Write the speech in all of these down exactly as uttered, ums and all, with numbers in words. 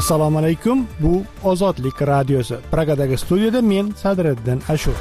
Assalomu alaykum. Bu Ozodlik radiosi. Pragadagi studiyada men Sadriddin Ashur.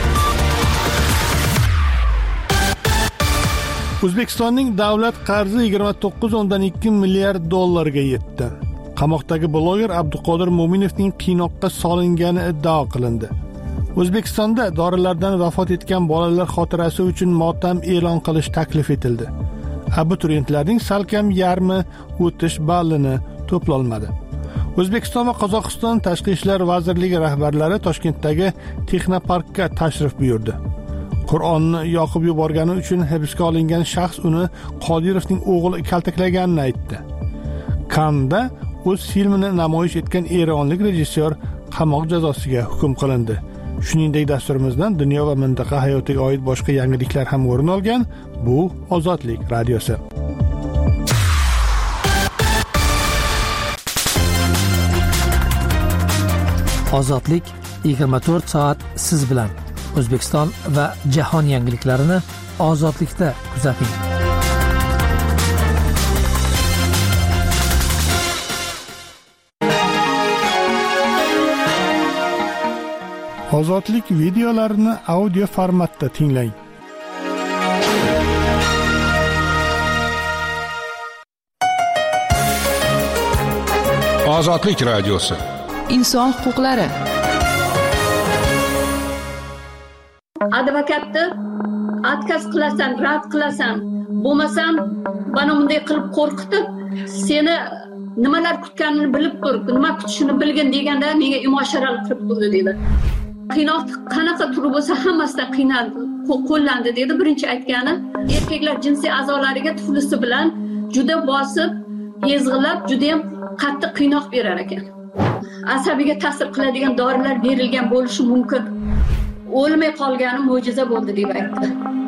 O'zbekistonning davlat qarzi yigirma to'qqiz o'ndan ikki milliard dollarga yetdi. Qamoqdagi bloger Abduqodir Mo'minovning qiynoqqa solingani iddao qilindi. O'zbekistonda dorilardan vafot etgan bolalar xotirasi uchun motam e'lon qilish taklif etildi. Abituriyentlarning salkam yarmi o'tish ballini to'plolmadi. O'zbekiston va Qozog'iston Tashqi ishlar vazirligi rahbarlari Toshkentdagi Texnoparkka tashrif buyurdi. Qur'onni yoqib yuborgani uchun hibsga olingan shaxs uni Qodirovning o'g'li kaltaklaganini aytdi. Kanda o'z filmini namoyish etgan eronlik rejissyor qamoq jazosiga hukm qilindi. Shuningdek, dasturimizdan dunyo va mintaqa hayotiga oid boshqa yangiliklar ham o'rin olgan. Bu Ozodlik radiosi. Ozodlik yigirma to'rt soat siz bilan. O'zbekiston va jahon yangiliklarini Ozodlikda kuzating. Ozodlik videolarini audio formatda tinglang. Ozodlik radiosi. Inson huquqlari. Advokatni отказ qilasan, rad qilasan, bo'lmasam bana bunday qilib qo'rqitib, seni nimalar kutganini bilib tur, nima kutishini bilgin deganda menga imoshara qilib turdi dedi. Qiynoq qanaqa turi bo'lsa hammasidan qiynaldi, qo'llandi dedi birinchi aytgani. Erkaklar jinsiy a'zolariga tuflisi bilan juda bosib, ezg'ilab, juda ham qattiq qiynoq berar ekan. Asabiga ta'sir qiladigan dorilar berilgan bo'lishi mumkin. O'lmay qolgani mo'jiza bo'ldi deb aytdi.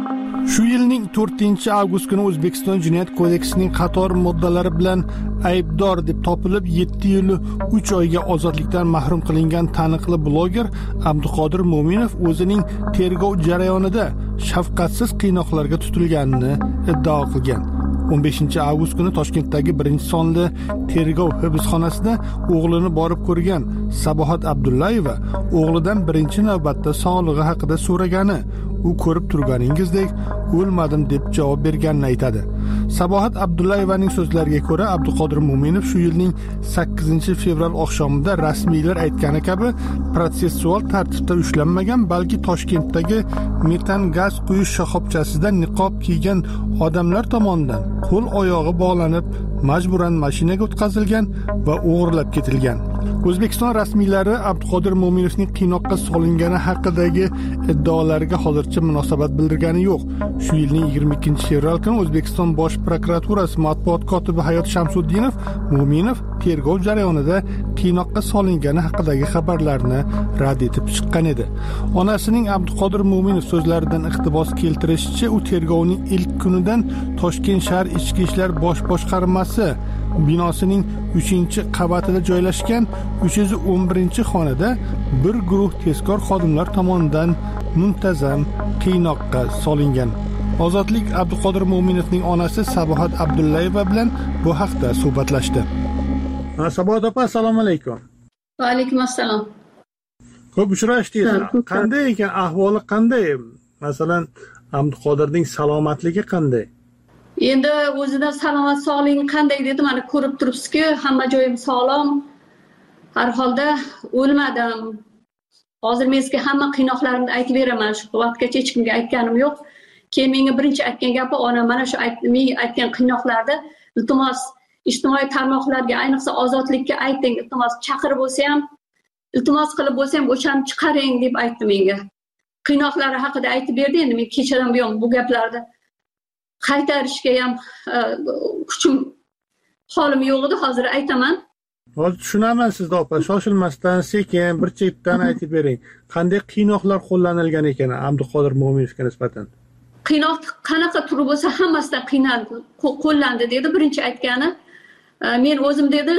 Shu yilning to'rtinchi avgust kuni O'zbekiston Jinoyat kodeksining qator moddalari bilan aybdor deb topilib yetti yil uch oyga ozodlikdan mahrum qilingan taniqli bloger Abduqodir Mo'minov o'zining tergov jarayonida shafqatsiz qiynoqlarga tutilganini iddao qilgan. o'n beshinchi avgust kuni Toshkentdagi birinchi sonli tergov hibsxonasida o'g'lini borib ko'rgan Sabohat Abdullayeva o'g'lidan birinchi navbatda sog'lig'i haqida so'ragani, u ko'rib turganingizdek o'lmadim deb javob berganini aytadi. Sabohat Abdullayevaning so'zlariga ko'ra, Abduqodir Mo'minov shu yilning sakkizinchi fevral oqshomida rasmiylar aytgani kabi protsessual tartibda ushlanmagan, balki Toshkentdagi metan gaz quyish shoxobchasida niqob kiygan odamlar tomonidan qo'l oyog'i bog'lanib majburan mashinaga o'tkazilgan va o'g'irlab ketilgan. O'zbekiston rasmiylari Abduqodir Mo'minovning qiynoqqa solingani haqidagi iddaolarga hozircha munosabat bildirgani yo'q. Shu yilning yigirma ikkinchi fevral kuni O'zbekiston Bosh prokuraturasi matbuot kotibi Hayot Shamsuddinov Mo'minov tergov jarayonida qiynoqqa solingani haqidagi xabarlarni rad etib chiqqan edi. Onasining Abduqodir Mo'minov so'zlaridan iqtibos keltirishicha, u tergovning ilk kunidan Toshkent shahar Ichki ishlar bosh boshqarmasi binosining uchinchi qavatida joylashgan uch yuz o'n birinchi xonada bir guruh tezkor xodimlar tomonidan muntazam qiynoqqa solingan. Ozodlik Abduqodir Mo'minovning onasi Sabohat Abdullayeva bilan bu haqda suhbatlashdi. Sabohat opa, assalomu alaykum. Va alaykum assalom. Ko'p uchrashdingiz. Qanday ekan, ahvoli qanday? Masalan, Abduqodirning salomatligi qanday? Endi o'zidan salomat sog'lig'i qanday dedi, mana ko'rib turibsiz-ku, hamma joyim sog'lom. Har holda o'lmadim. Hozir men sizga hamma qiynoqlarimni aytib beraman. Shu vaqtgacha hech kimga aytganim yo'q. Keyin menga birinchi aytgan gapi, onam mana shu menga aytgan qiynoqlarda iltimos ijtimoiy tarmoqlarga, ayniqsa Ozodlikka ayting, iltimos chaqirib bo'lsa ham, iltimos qilib bo'lsa ham o'shani chiqaring deb aytdi menga. Qiynoqlari haqida aytib berdi. Endi men kechadan buyon bu gaplarni qaytarishga ham kuchim, holim yo'q edi, hozir aytaman. Hozir tushunaman sizni opa, shoshilmasdan, sekin, bir chetdan aytib bering. Qanday qiynoqlar qo'llanilgan ekan Abduqodir Mo'minovga nisbatan? Qiynoq qanaqa turi bo'lsa hammasidan qiynaldi, qo'llandi dedi birinchi aytgani. Men o'zim dedi,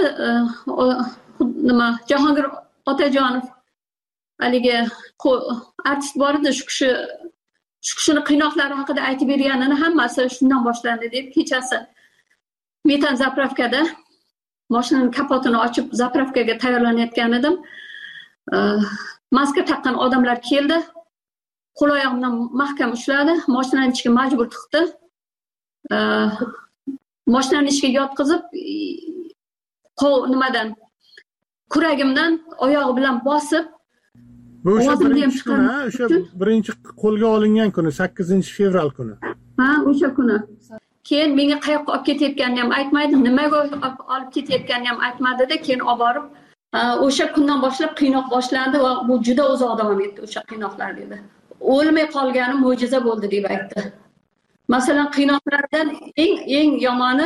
nima, Jahongir Otajonov haligi artist bor edi, shu kishi shu kishini qiynoqlari haqida aytib berganini hammasi shundan boshlandi deb kechasi metan zapravkada mashinaning kapotini ochib zapravkaga tayyorlanayotgan edim. Maska taqqan odamlar keldi. Qo'l oyog'imdan mahkam ushladi, mashinaning ichiga majbur tiqdi. Mashinaning ichiga yotqizib, qo'l nimadan kuragimdan oyog'i bilan bosib, bu o'sha birinchi kuni, o'sha birinchi qo'lga olingan kuni, sakkizinchi fevral kuni. Ha, o'sha kuni. Keyin menga qayoqqa olib ketayotganini ham aytmaydi, nimaga olib ketayotganini ham aytmadi-da, keyin olib borib, o'sha kundan boshlab qiynoq boshlandi va bu juda uzoq davom etdi o'sha qiynoqlar dedi. O'lmay qolgani mo'jiza bo'ldi deb aytdi. Masalan, qiynoqlardan eng eng yomoni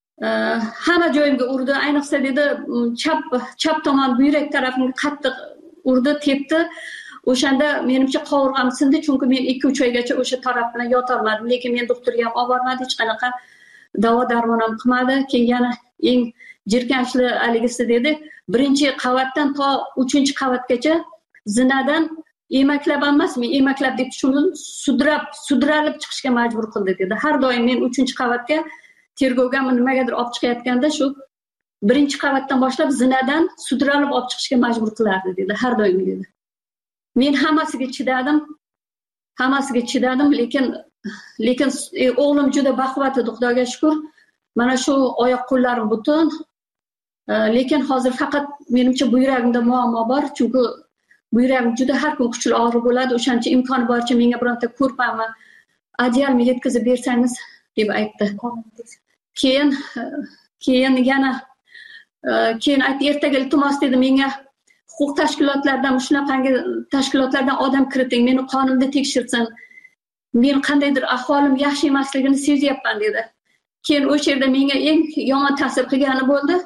hamma joyimga urdi, ayniqsa dedi chap chap tomon buyrak tarafimga qattiq urdi, tepdi. O'shanda menimcha qovurg'am sindi, chunki men ikki uch oygacha o'sha taraf bilan yota olmadim, lekin men doktorga ham olib bormadi, hech qanaqa davo darmon ham qilmadi. Keyin yana eng jirkanchli haligisi dedi, birinchi qavatdan to uchinchi qavatgacha zinadan emaklab emasmi, emaklab deb tushundim, sudrab, sudralib chiqishga majbur qildi dedi. Har doim men uchinchi qavatga tergovga nimagadir olib chiqayotganda shu birinchi qavatdan boshlab zinadan sudralib olib chiqishga majbur qilardi dedi, har doim dedi. Men hammasiga chidadim. Hammasiga chidadim, lekin lekin e, o'g'lim juda baquvvat edi, Xudoga shukr. Mana shu oyoq qo'llarim butun. E, lekin hozir faqat menimcha buyragimda muammo bor, chunki buyragim juda har kun kuchli og'riq bo'ladi. O'shancha imkoni boricha menga bironta ko'rpamni, adyalni yetkazib bersangiz deb aytdi. Keyin keyin yana keyin aytdi, ertaga iltimos dedi menga huquq tashkilotlaridan, shunaqangi tashkilotlardan odam kiriting, meni qonimda tekshirsin. Men qandaydir ahvolim yaxshi emasligini sezyapman dedi. Keyin o'sha yerda menga eng yomon ta'sir qilgani bo'ldi.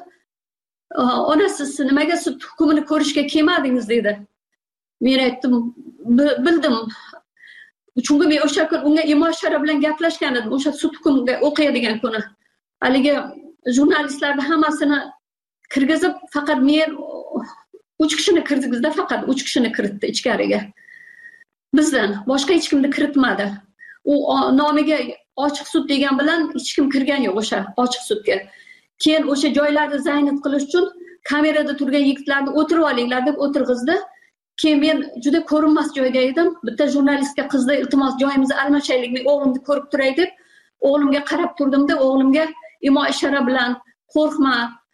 Onasi, siz nimaga sud hukmini ko'rishga kelmadingiz dedi. Men aytdim, bildim. Chunki men o'sha kun unga imo ishora bilan gaplashgan edim, o'sha sud hukmiga o'qiydigan kuni. Haligi jurnalistlarni hammasini kirgizib, faqat men uch kishini kirgizdi, faqat uch kishini kiritdi ichkariga. Bizdan boshqa hech kimni kiritmadi. U nomiga ochiq sud degan bilan hech kim kirgan yo'q o'sha ochiq sudga. Keyin o'sha joylarni zaynat qilish uchun kamerada turgan yigitlarni o'tirib olinglar deb o'tirg'izdi. Keyin men juda ko'rinmas joyda edim. Bitta jurnalistga qizdi, iltimos joyimizni almashaylik, men o'g'limni ko'rib turay deb o'g'limga qarab turdimda, o'g'limga imo ishora bilan qo'rqma,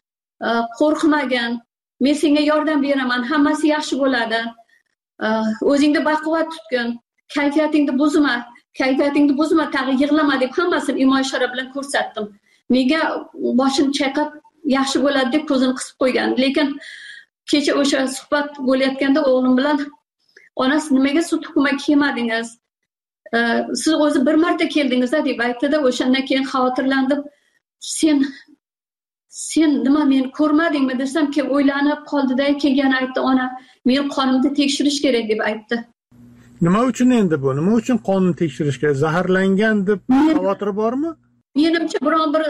qo'rqmagan, men senga yordam beraman, hammasi yaxshi bo'ladi. O'zingni baquvvat tutgin, kayfiyatingni buzma, kayfiyatingni buzma, tag'i yig'lama deb hammasini imo ishora bilan ko'rsatdim. Menga boshini chayqab yaxshi bo'ladi deb ko'zini qisib qo'ygan. Lekin kecha o'sha suhbat bo'layotganda o'g'lim bilan onasi nimaga sud hukmiga kelmadingiz? Siz o'zi bir marta keldingiz-da deb aytdi-da, o'shandan keyin xavotirlandim. Sen sen nima meni ko'rmadingmi desam, keyin o'ylanib qoldi-da, keyin yana aytdi, ona, men qonimni tekshirish kerak deb aytdi. Nima uchun endi bu? Nima uchun qonni tekshirish kerak? Zaharlangan deb xavotiri bormi? Menimcha biron bir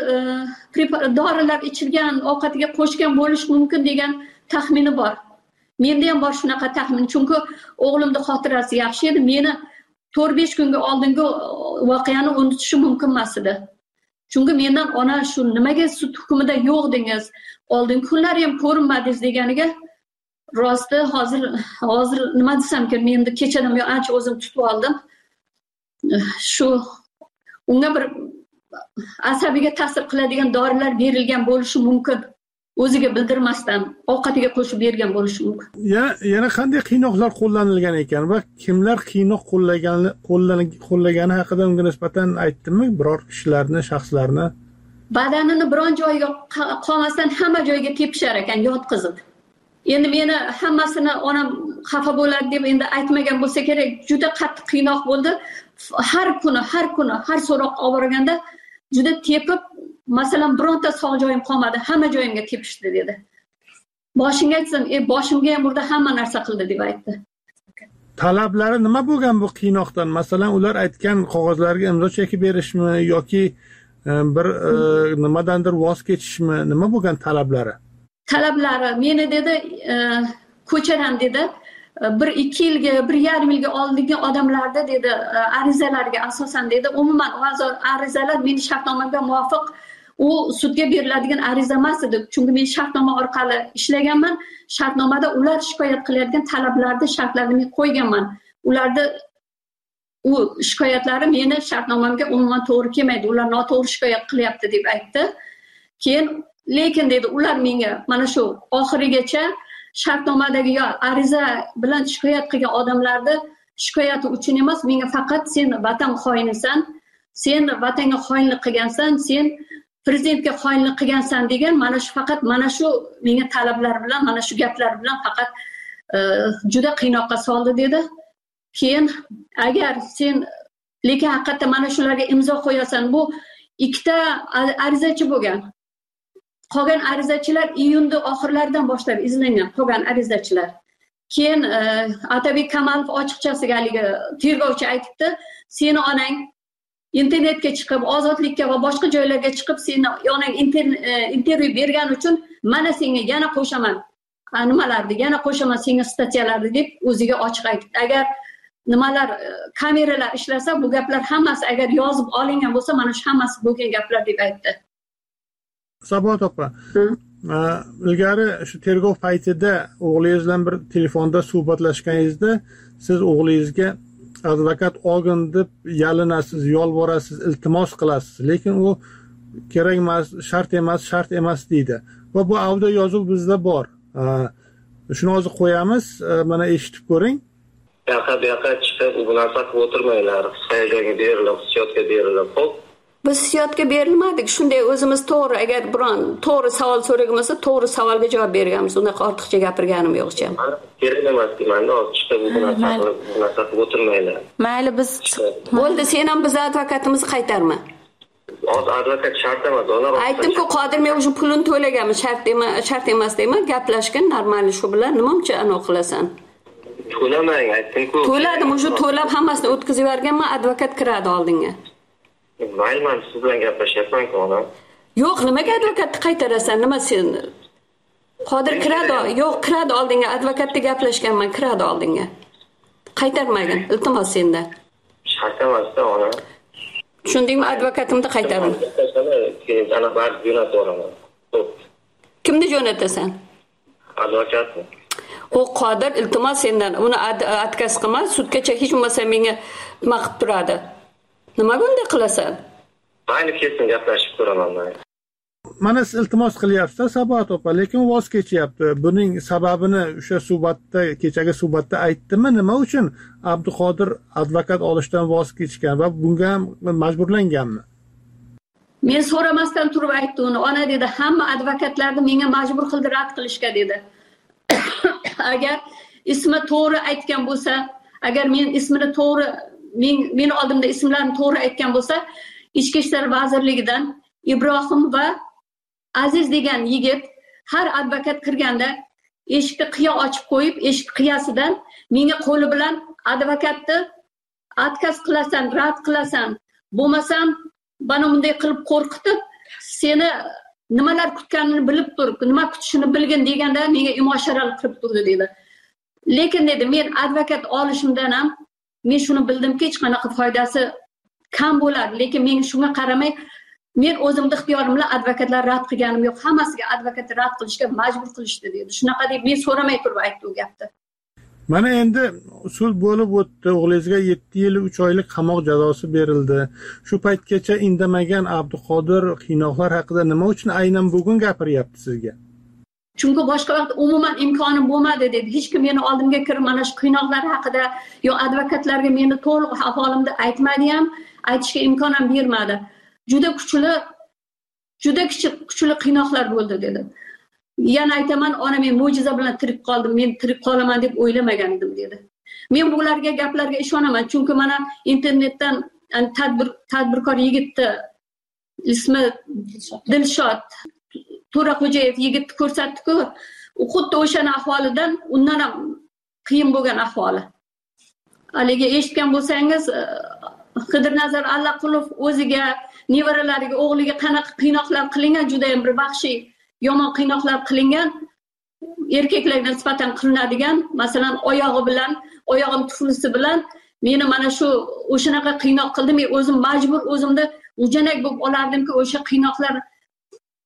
dorilar ichilgan, ovqatiga qo'shgan bo'lish mumkin degan taxmini bor. Menda ham bor shunaqa taxmin, chunki o'g'limning xotirasi yaxshi edi. Meni to'rt besh kunga oldingi voqeani unutishi mumkin emas edi. Chunki mendan ona shu nimaga sud hukmida yo'q dengiz, oldingi kunlari ham ko'rinmadingiz deganiga rosti hozir hozir nima desam-ki, men endi kechadan buyon ancha o'zim tutib oldim. Shu unga bir asabiga ta'sir qiladigan dorilar berilgan bo'lishi mumkin. O'ziga bildirmasdan ovqatiga qo'shib bergan bo'lishi mumkin. Yana yana qanday qiynoqlar qo'llanilgan ekan va kimlar qiynoq qo'llagani qo'llagani haqida unga nisbatan aytdimi biror kishilarni, shaxslarni? Badanini biron joyiga qolmasdan hamma joyiga tepishar ekan, yotqizib. Endi meni hammasini onam xafa bo'ladi deb endi aytmagan bo'lsa kerak, juda qattiq qiynoq bo'ldi. Har kuni, har kuni, har so'roq olib borganda juda tepib, masalan, bironta sog' joyim qolmadi, hamma joyimga tepishdi dedi. Boshingga aytsam, "E, boshimga ham burada hamma narsa qildi" deb aytdi. Talablari nima bo'lgan bu qiynoqdan? Masalan, ular aytgan qog'ozlarga imzo chekib berishmi yoki bir nimadandir voz kechishmi? Nima bo'lgan talablari? Talablari meni dedi, ko'chadan dedi, bir ikki yilga, bir yarim yilga oldingi odamlarda dedi, arizalarga asosan dedi, umuman arizalar meni shartnomaga muvofiq u sudga beriladigan ariza emas edi, chunki men shartnoma orqali ishlaganman. Shartnomada ular shikoyat qilayotgan talablarni, shartlarni men qo'yganman. Ularni u shikoyatlari meni shartnomamga umuman to'g'ri kelmaydi, ular noto'g'ri shikoyat qilyapti deb aytdi. Keyin lekin dedi ular menga mana shu oxirigacha shartnomadagi yo ariza bilan shikoyat qilgan odamlarni shikoyati uchun emas, menga faqat sen vatan xoinisan, sen vatanga xoinlik qilgansan, sen prezidentga xoinlik qilgansan degan mana shu faqat mana shu menga talablar bilan, mana shu gaplar bilan faqat e, juda qiynoqqa soldi dedi. Keyin agar sen lekin haqiqatda mana shularga imzo qo'yasan, bu ikkita arizachi bo'lgan. Qolgan arizachilar iyunda oxirlaridan boshlab izlangan, qolgan arizachilar. Keyin e, Atabek Kamalov ochiqchasiga haligi tergovchi aytibdi, seni onang internetga chiqib, ozodlikka va boshqa joylarga chiqib, seni onang intervyu bergani uchun mana senga yana qo'shaman. Nimalarni yana qo'shaman senga statyalarni deb o'ziga ochiq aytibdi. Agar nimalar kameralar ishlasa, bu gaplar hammasi agar yozib olingan bo'lsa, mana shu hammasi bo'lgan gaplar deb aytdi. Saboq opa, ilgari shu tergov paytida o'g'lingiz bilan bir telefonda suhbatlashganingizda siz o'g'lingizga advokat olgin deb yalinasiz, yolvorasiz, iltimos qilasiz, lekin u kerak emas, shart emas, shart emas deydi. Va bu audio yozuv bizda bor. Shuni hozir qo'yamiz, mana eshitib ko'ring. Yo'q, yo'q, chiqib bu narsa qilib o'tirmanglar. Hayajonga berilib, hissiyotga berilib, xo'p. Biz hissiyotga berilmadik. Shunday o'zimiz to'g'ri, agar biron to'g'ri savol so'ragan bo'lsa, to'g'ri savolga javob berganmiz. Unaqa ortiqcha gapirganim yo'qcha. Kerak emas deyman-da, hozir chiqib bu narsa qilib, bu narsa qilib o'tirmanglar. Mayli, biz bo'ldi, sen ham biz advokatimizni qaytarma. Hozir advokat shart emas, ona. Aytdim-ku, Qodir men o'sha pulini to'laganman, shart emas, shart emas deyman, gaplashgan, normal shu bilan nima uchun anav qilasan? To'lamang, aytdim-ku. To'ladim, o'sha to'lab hammasini o'tkazib yuborganman, advokat kiradi oldinga. Mayman, siz bilan gaplashyapman-ku, ona. Yo'q, nimaga advokatni qaytarasan? Nima sen? Qodir kiradi, yo'q, kiradi oldinga, advokatga gaplashganman, kiradi oldinga. Qaytarmagin, iltimos sendan. Shart emas-da, ona. Tushundingmi? Advokatimni qaytarim. Keyin ana barib jo'natib yuboraman. Xo'p. Kimni jo'natasan? Advokatni. O Qodir, iltimos sendan uni adkaz qilma, sudgacha hech bo'lmasa menga nima qilib turadi. Nima bunday qilasan? Mayli, kesin gaplashib ko'raman men. Mana siz iltimos qilyapsiz, Saboq opa, lekin voz kechyapti. Buning sababini o'sha suhbatda, kechagi suhbatda aytdimi, nima uchun Abduqodir advokat olishdan voz kechgan va bunga ham majburlanganmi? Men so'ramasdan turib aytdi uni. Ona dedi, hamma advokatlarni menga majbur qildi rad qilishga dedi. Agar ismi to'g'ri aytgan bo'lsa, agar men ismini to'g'ri, men men oldimda ismlarni to'g'ri aytgan bo'lsa, Ichki ishlar vazirligidan Ibrohim va Aziz degan yigit har advokat kirganda eshikni qiya ochib qo'yib, eshik qiyasidan menga qo'li bilan advokatni adkaz qilasan, rad qilasan, bo'lmasam bana bunday qilib qo'rqitib, seni nimalar kutganini bilib tur, nima kutishini bilgin deganda menga imosharal qilib turdi dedi. Lekin dedi, men advokat olishimdan ham men shuni bildimki, hech qanaqa foydasi kam bo'lar, lekin men shunga qaramay men o'zimning ixtiyorim bilan advokatlar rad qilganim yo'q, hammasiga advokatni rad qilishga majbur qilishdi dedi. Shunaqa deb men so'ramay turib aytdi u gapni. Mana endi usul bo'lib o'tdi. O'g'lingizga yetti yil uch oylik qamoq jazosi berildi. Shu paytgacha indamagan Abduqodir qiynoqlar haqida nima uchun aynan bugun gapiryapti sizga? Chunki boshqa vaqt umuman imkoni bo'lmadi dedi. Hech kim meni oldimga kirib mana shu qiynoqlar haqida yo advokatlarga meni to'liq ahvolimni aytmadi ham, aytishga imkon ham bermadi. Juda kuchli, juda kuchli qiynoqlar bo'ldi dedi. Yana aytaman, ona men mo'jiza bilan tirik qoldim, men tirik qolaman deb o'ylamagan edim dedi. Men bularga gaplarga ishonaman, chunki mana internetdan tadbir tadbirkor yigitni ismi Dilshod To'raqo'jayev yigitni ko'rsatdi-ku, u xuddi o'shani ahvolidan undan ham qiyin bo'lgan ahvoli. Haligi eshitgan bo'lsangiz, Qidirnazar Allaqulov o'ziga, nevaralariga, o'g'liga qanaqa qiynoqlar qilingan, juda ham bir vahshiy yomon qiynoqlar qilingan, erkaklarga nisbatan qilinadigan, masalan, oyog'i bilan, oyog'im tuflisi bilan meni mana shu o'shanaqa qiynoq qildi. Men o'zim majbur o'zimni ujanak bo'lib olardimki, o'sha qiynoqlar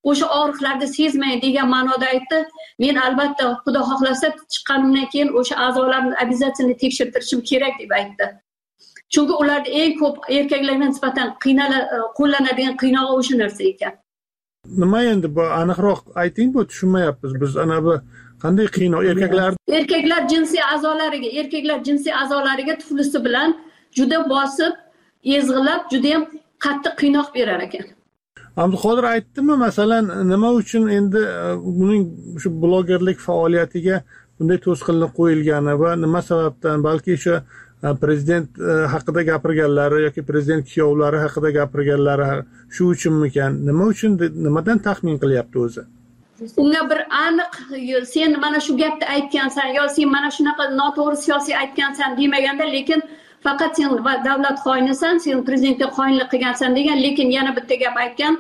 o'sha og'riqlarni sezmang degan ma'noda aytdi. Men albatta Xudo xohlasa chiqqanimdan keyin o'sha a'zolarni обязательно tekshirtirishim kerak deb aytdi. Chunki ularda eng ko'p erkaklarga nisbatan qiynala qo'llanadigan qiynog'i o'sha narsa ekan. Nima endi bu aniqroq ayting, bu tushunmayapmiz biz. Ana bu qanday qiynov erkaklar erkaklar jinsiy a'zolariga, erkaklar jinsiy a'zolariga tuflisi bilan juda bosib, ezg'ilab, juda ham qattiq qiynoq berar ekan. Abduqodir aytdimi, masalan, nima uchun endi uning shu blogerlik faoliyatiga bunday to'sqinlik qo'yilgani va nima sababdan, balki shu prezident haqida gapirganlari yoki prezident kuyovlari haqida gapirganlari shu uchunmikan, nima uchun, nimadan taxmin qilyapti o'zi? Unga bir aniq sen mana shu gapni aytgansan yo sen mana shunaqa noto'g'ri siyosiy aytgansan demaganda, lekin faqat sen davlat xoinisan, sen prezidentga xoinlik qilgansan degan, lekin yana bitta gap aytgan.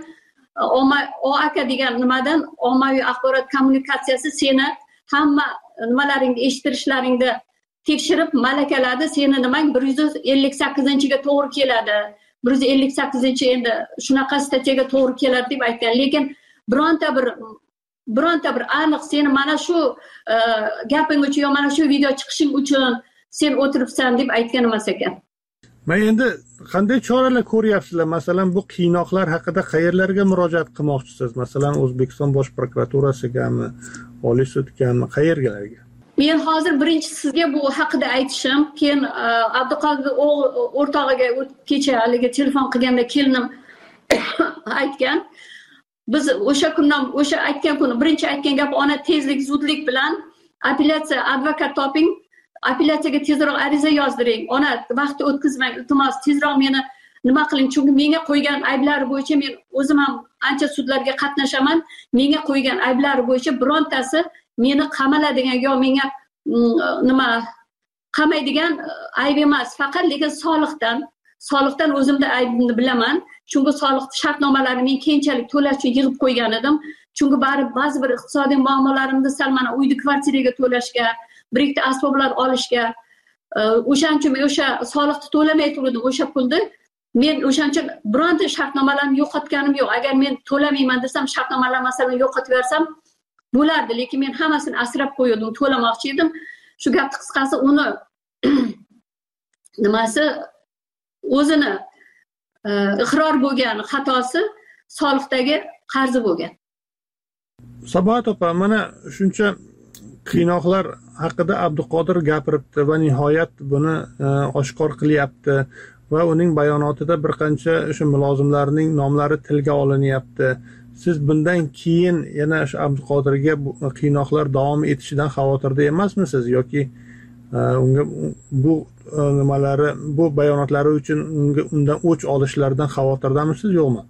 O aka degan nimadan ommaviy axborot kommunikatsiyasi seni hamma nimalaringni eshittirishlaringni tekshirib malakaladi, seni nimang bir yuz ellik sakkizinchiga to'g'ri keladi, bir yuz ellik sakkizinchi endi shunaqa statiyaga to'g'ri keladi deb aytgan. Lekin bironta bir bironta bir aniq seni mana shu gaping uchun yo mana shu video chiqishing uchun sen o'tiribsan deb aytgan emas ekan. Men endi qanday choralar ko'ryapsizlar? Masalan, bu qiynoqlar haqida qayerlarga murojaat qilmoqchisiz? Masalan, O'zbekiston Bosh prokuraturasiga-mi, Oliy sudgami, qayergalarga? Men hozir birinchi sizga bu haqida aytishim, keyin Abduqodir o'rtog'iga kecha haligi telefon qilganda kelinim aytgan. Biz o'sha kundan, o'sha aytgan kuni birinchi aytgan gap ona tezlik, zudlik bilan apellyatsiya advokat toping, apellyatsiyaga tezroq ariza yozdiring. Ona vaqt o'tkazmang, iltimos tezroq meni nima qiling, chunki menga qo'ygan ayblari bo'yicha men o'zim ham ancha sudlarga qatnashaman. Menga qo'ygan ayblari bo'yicha birontasi meni qamaladigan yo menga nima qamaydigan ayb emas, faqat lekin soliqdan, soliqdan o'zimda aybimni bilaman. Chunki soliq shartnomalarini men keyinchalik to'lash uchun yig'ib qo'ygan edim. Chunki bari ba'zi bir iqtisodiy muammolarimni sal mana uyni kvartiraga to'lashga, bir ikkita asboblar olishga, o'shaning uchun men o'sha soliqni to'lamay turdim o'sha pulni. Men o'shaning uchun bironta shartnomalarni yo'qotganim yo'q. Agar men to'lamayman desam, shartnomalar masalan yo'qotib bersam bo'lardi, lekin men hammasini asrab qo'ydim, to'lamoqchi edim. Shu gapni qisqasi uni nimasi o'zini iqror bo'lgan xatosi soliqdagi qarzi bo'lgan. Sabohat opa, mana shuncha qiynoqlar haqida Abduqodir gapiribdi va nihoyat buni oshkor qilyapti va uning bayonotida bir qancha o'sha mulozimlarning nomlari tilga olinyapti. Siz bundan keyin yana shu Abduqodirga qiynoqlar davom etishidan xavotirda emasmisiz yoki unga bu nimalari, bu bayonotlari uchun unga undan o'ch olishlaridan xavotirdamisiz yo'qmi?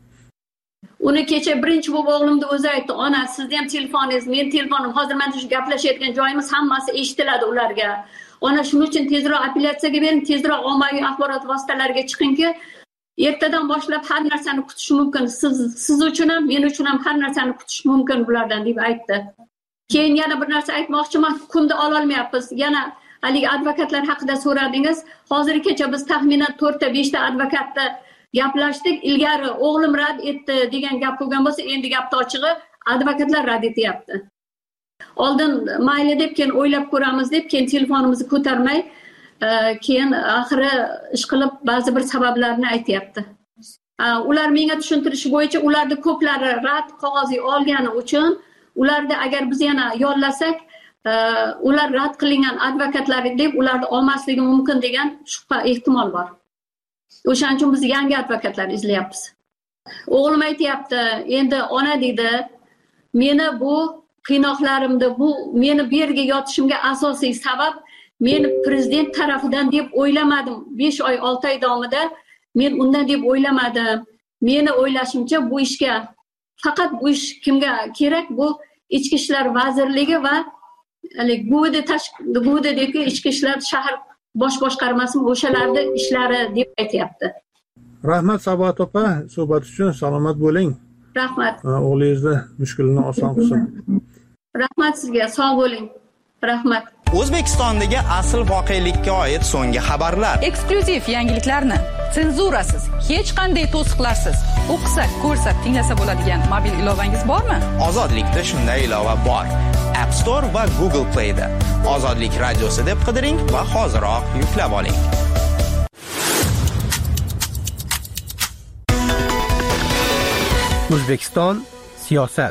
Uni kecha birinchi bo'lib o'g'limni o'zi aytdi, ona sizni ham telefoningiz, men telefonim, hozir mana shu gaplashayotgan joyimiz hammasi eshitiladi ularga. Ona shuning uchun tezroq apellyatsiyaga bering, tezroq ommaviy axborot vositalariga chiqingki, ertadan boshlab har narsani kutish mumkin. Siz siz uchun ham, men uchun ham har narsani kutish mumkin bulardan deb aytdi. Keyin yana bir narsa aytmoqchiman, kunda ola olmayapmiz. Yana haligi advokatlar haqida so'radingiz. Hozirgacha biz taxminan to'rtta beshta advokatni gaplashdik. Ilgari o'g'lim rad etdi degan gap bo'lgan bo'lsa, endi gapni ochig'i advokatlar rad etyapti. Oldin mayli deb, keyin o'ylab ko'ramiz deb, keyin telefonimizni ko'tarmay, keyin oxiri ish qilib ba'zi bir sabablarni aytyapti. Ular menga tushuntirishi bo'yicha ularni ko'plari rad qog'ozi olgani uchun ularda agar biz yana yollasak, ular rad qilingan advokatlar deb ularni olmasligi mumkin degan shubha ehtimol bor. O'shaning uchun biz yangi advokatlar izlayapmiz. O'g'lim aytayapti, endi ona deydi, meni bu qiynoqlarimda, bu meni bu yerga yotishimga asosiy sabab men prezident tarafidan deb o'ylamadim. besh oy, olti oy davomida men undan deb o'ylamadim. Meni o'ylashimcha bu ishga faqat bu ish kimga kerak? Bu Ichki ishlar vazirligi va Guvda Guvdadagi ichki ishlar shahar bosh boshqarmasi o'shalarda ishlari deb aytayapti. Rahmat Sabohat opa, suhbat uchun salomat bo'ling. Rahmat. O'g'lingizni mushkulini oson qilsin. Rahmat sizga, sog' bo'ling. Rahmat. O'zbekistondagi asl voqelikka oid so'nggi xabarlar, eksklyuziv yangiliklarni senzurasiz, hech qanday to'siqlarsiz o'qisa, ko'rsa, tinglasa bo'ladigan mobil ilovangiz bormi? Ozodlikda shunday ilova bor. App Store va Google Play da Ozodlik radiosi deb qidiring va hoziroq yuklab oling. O'zbekiston siyosat.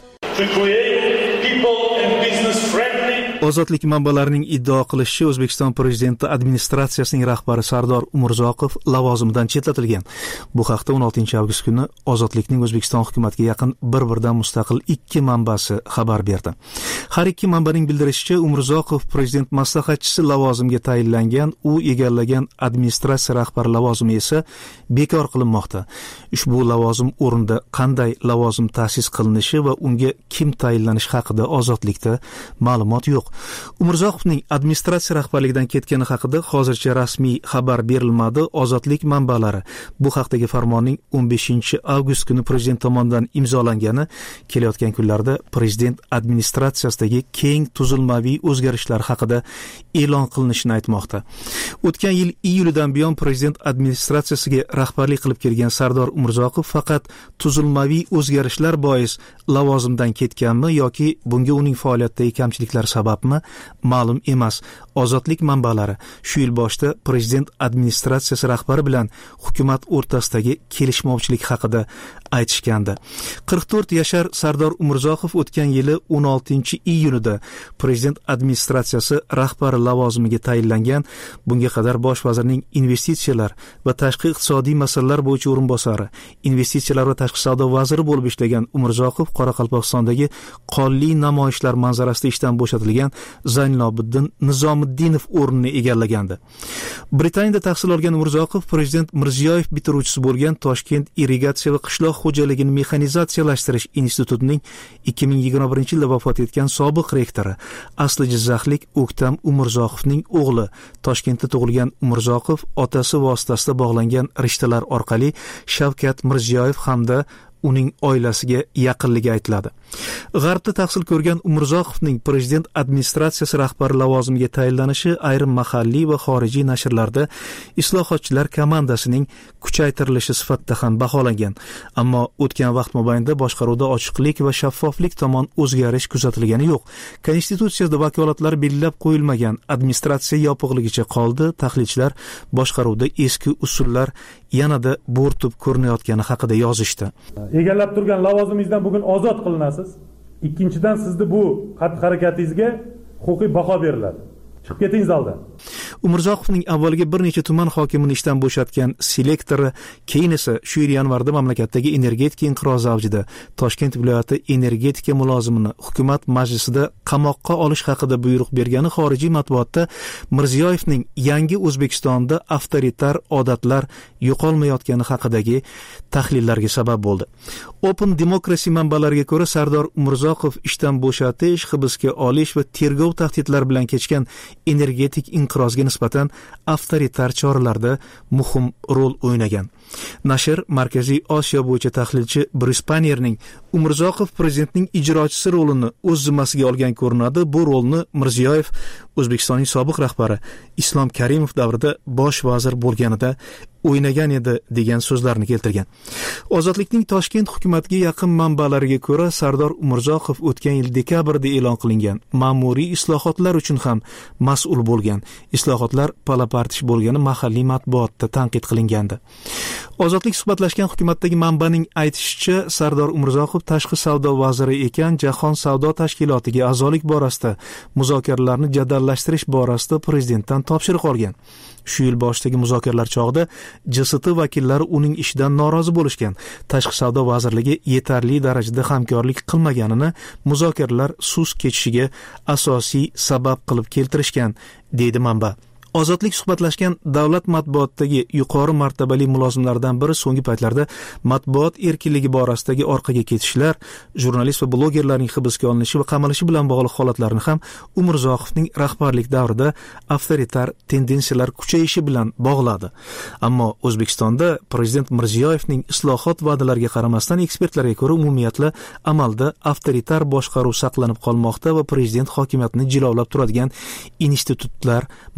Ozodlik manbalarining iddao qilishicha, O'zbekiston prezidenti administratsiyasining rahbari Sardor Umurzoqov lavozimidan chetlatilgan. Bu haqda o'n oltinchi avgust kuni Ozodlikning O'zbekiston hukumatiga yaqin bir-birdan mustaqil ikki manbasi xabar berdi. Har ikki manbaning bildirishicha, Umurzoqov prezident maslahatchisi lavozimiga tayinlangan, u egallagan administratsiya rahbari lavozimi esa bekor qilinmoqda. Ushbu lavozim o'rnida qanday lavozim ta'sis qilinishi va unga kim tayinlanishi haqida Ozodlikda ma'lumot yo'q. Umurzoqovning administratsiya rahbarligidan ketgani haqida hozircha rasmiy xabar berilmadi. Ozodlik manbalari bu haqdagi farmonning o'n beshinchi avgust kuni prezident tomonidan imzolangani, kelayotgan kunlarda prezident administratsiyasidagi keng tuzilmaviy o'zgarishlar haqida e'lon qilinishini aytmoqda. O'tgan yil iyulidan buyon prezident administratsiyasiga rahbarlik qilib kelgan Sardor Umurzoqov faqat tuzilmaviy o'zgarishlar bois lavozimdan ketganmi yoki bunga uning faoliyatidagi kamchiliklar sababmi ma'lum emas. Ozodlik manbalari shu yil boshida prezident administratsiyasi rahbari bilan hukumat o'rtasidagi kelishmovchilik haqida aytishgandi. qirq to'rt yashar Sardor Umurzoqov o'tgan yili o'n oltinchi iyunida prezident administratsiyasi rahbari lavozimiga tayinlangan. Bunga qadar bosh vazirning investitsiyalar va tashqi iqtisodiy masalalar bo'yicha o'rinbosari, investitsiyalar va tashqi savdo vaziri bo'lib ishlagan Umurzoqov Qoraqalpog'istondagi qonli namoyishlar manzarasida ishdan bo'shatilgan Zaynlobiddin Nizomiddinov o'rnini egallagandi. Britaniyada tahsil olgan Umurzoqov prezident Mirziyoyev bitiruvchisi bo'lgan Toshkent irrigatsiya va qishloq xo'jaligini mexanizatsiyalashtirish institutining ikki ming yigirma birinchi yilda vafot etgan sobiq rektori, asli jizzaxlik O'ktam Umurzoqovning o'g'li. Toshkentda tug'ilgan Umurzoqov otasi vositasida bog'langan rishtalar orqali Shavkat Mirziyoyev hamda uning oilasiga yaqinligi aytiladi. G'arbda tahsil ko'rgan Umurzoqovning prezident administratsiyasi rahbari lavozimiga tayinlanishi ayrim mahalliy va xorijiy nashrlarda islohotchilar komandasining kuchaytirilishi sifatida ham baholangan. Ammo o'tgan vaqt mobaynida boshqaruvda ochiqlik va shaffoflik tomon o'zgarish kuzatilgani yo'q. Konstitutsiyada vakolatlari belgilab qo'yilmagan, administratsiya yopiqligicha qoldi. Tahlilchilar boshqaruvda eski usullar yanada bo'rtib ko'rinayotgani haqida yozishdi. Egallab turgan lavozimingizdan bugun ozod qilinasiz. Ikkinchidan, sizni bu xatti-harakatingizga huquqiy baho beriladi. Chiqib keting zaldan. Umurzoqovning avvaliga bir necha tuman hokimini ishdan bo'shatgan selektori, keyin esa shu yil yanvarda mamlakatdagi energetika inqirozi avjida Toshkent viloyati energetika mulozimini hukumat majlisida qamoqqa olish haqida buyruq bergani xorijiy matbuotda Mirziyoyevning yangi O'zbekistonda avtoritar odatlar yo'qolmayotgani haqidagi tahlillarga sabab bo'ldi. Open Democracy manbalariga ko'ra, Sardor Umurzoqov ishdan bo'shatish, hibsga olish va tergov tahdidlari bilan kechgan energetik inqirozga nisbatan avtoritar choralarda muhim rol o'ynagan. Nashr Markaziy Osiyo bo'yicha tahlilchi Bruce Pannerning Umurzoqov prezidentning ijrochisi rolini o'z zimmasiga olgan ko'rinadi. Bu rolni Mirziyoyev O'zbekistonning sobiq rahbari Islom Karimov davrida bosh vazir bo'lganida o'ynagan edi degan so'zlarni keltirgan. Ozodlikning Toshkent hukumatiga yaqin manbalariga ko'ra, Sardor Umurzoqov o'tgan yil dekabrda e'lon qilingan ma'muriy islohotlar uchun ham mas'ul bo'lgan. Islohotlar palapartish bo'lgani mahalliy matbuotda tanqid qilingandi. Ozodlik suhbatlashgan hukumatdagi manbaning aytishicha, Sardor Umurzoqov tashqi savdo vaziri ekan, Jahon savdo tashkilotiga a'zolik borasida muzokaralarni jadallashtirish borasida prezidentdan topshiriq olgan. Shu yil boshidagi muzokaralar chog'ida J S T vakillari uning ishidan norozi bo'lishgan. Tashqi savdo vazirligi yetarli darajada hamkorlik qilmaganini muzokaralar sust kechishiga asosiy sabab qilib keltirishgan, deydi manba. Ozodlik suhbatlashgan davlat matbuotidagi yuqori martabali mulozimlardan biri so'nggi paytlarda matbuot erkinligi borasidagi orqaga ketishlar, jurnalist va blogerlarning hibsga olinishi va qamalishi bilan bog'liq holatlarni ham Umurzoqovning rahbarlik davrida avtoritar tendensiyalar kuchayishi bilan bog'ladi. Ammo O'zbekistonda prezident Mirziyoyevning islohot va'dalariga qaramasdan ekspertlarga ko'ra umumiyatla amalda avtoritar boshqaruv saqlanib qolmoqda va prezident hokimiyatini jilovlab turadigan institutlar mavjud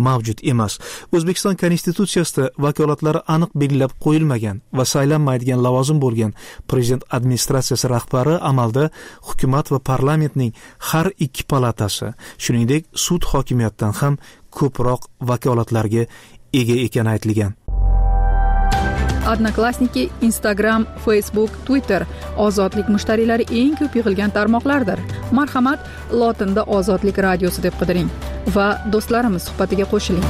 emas. O'zbekiston konstitutsiyasida vakolatlari aniq belgilab qo'yilmagan va saylanmaydigan lavozim bo'lgan prezident administratsiyasi rahbari amalda hukumat va parlamentning har ikki palatasi, shuningdek sud hokimiyatdan ham ko'proq vakolatlarga ega ekani aytilgan. Odnoklassniki, Instagram, Facebook, Twitter ozodlik mushtariylari eng ko'p yig'ilgan tarmoqlardir. Marhamat, lotinda Ozodlik radiosi deb qidiring va do'stlarimiz suhbatiga qo'shiling.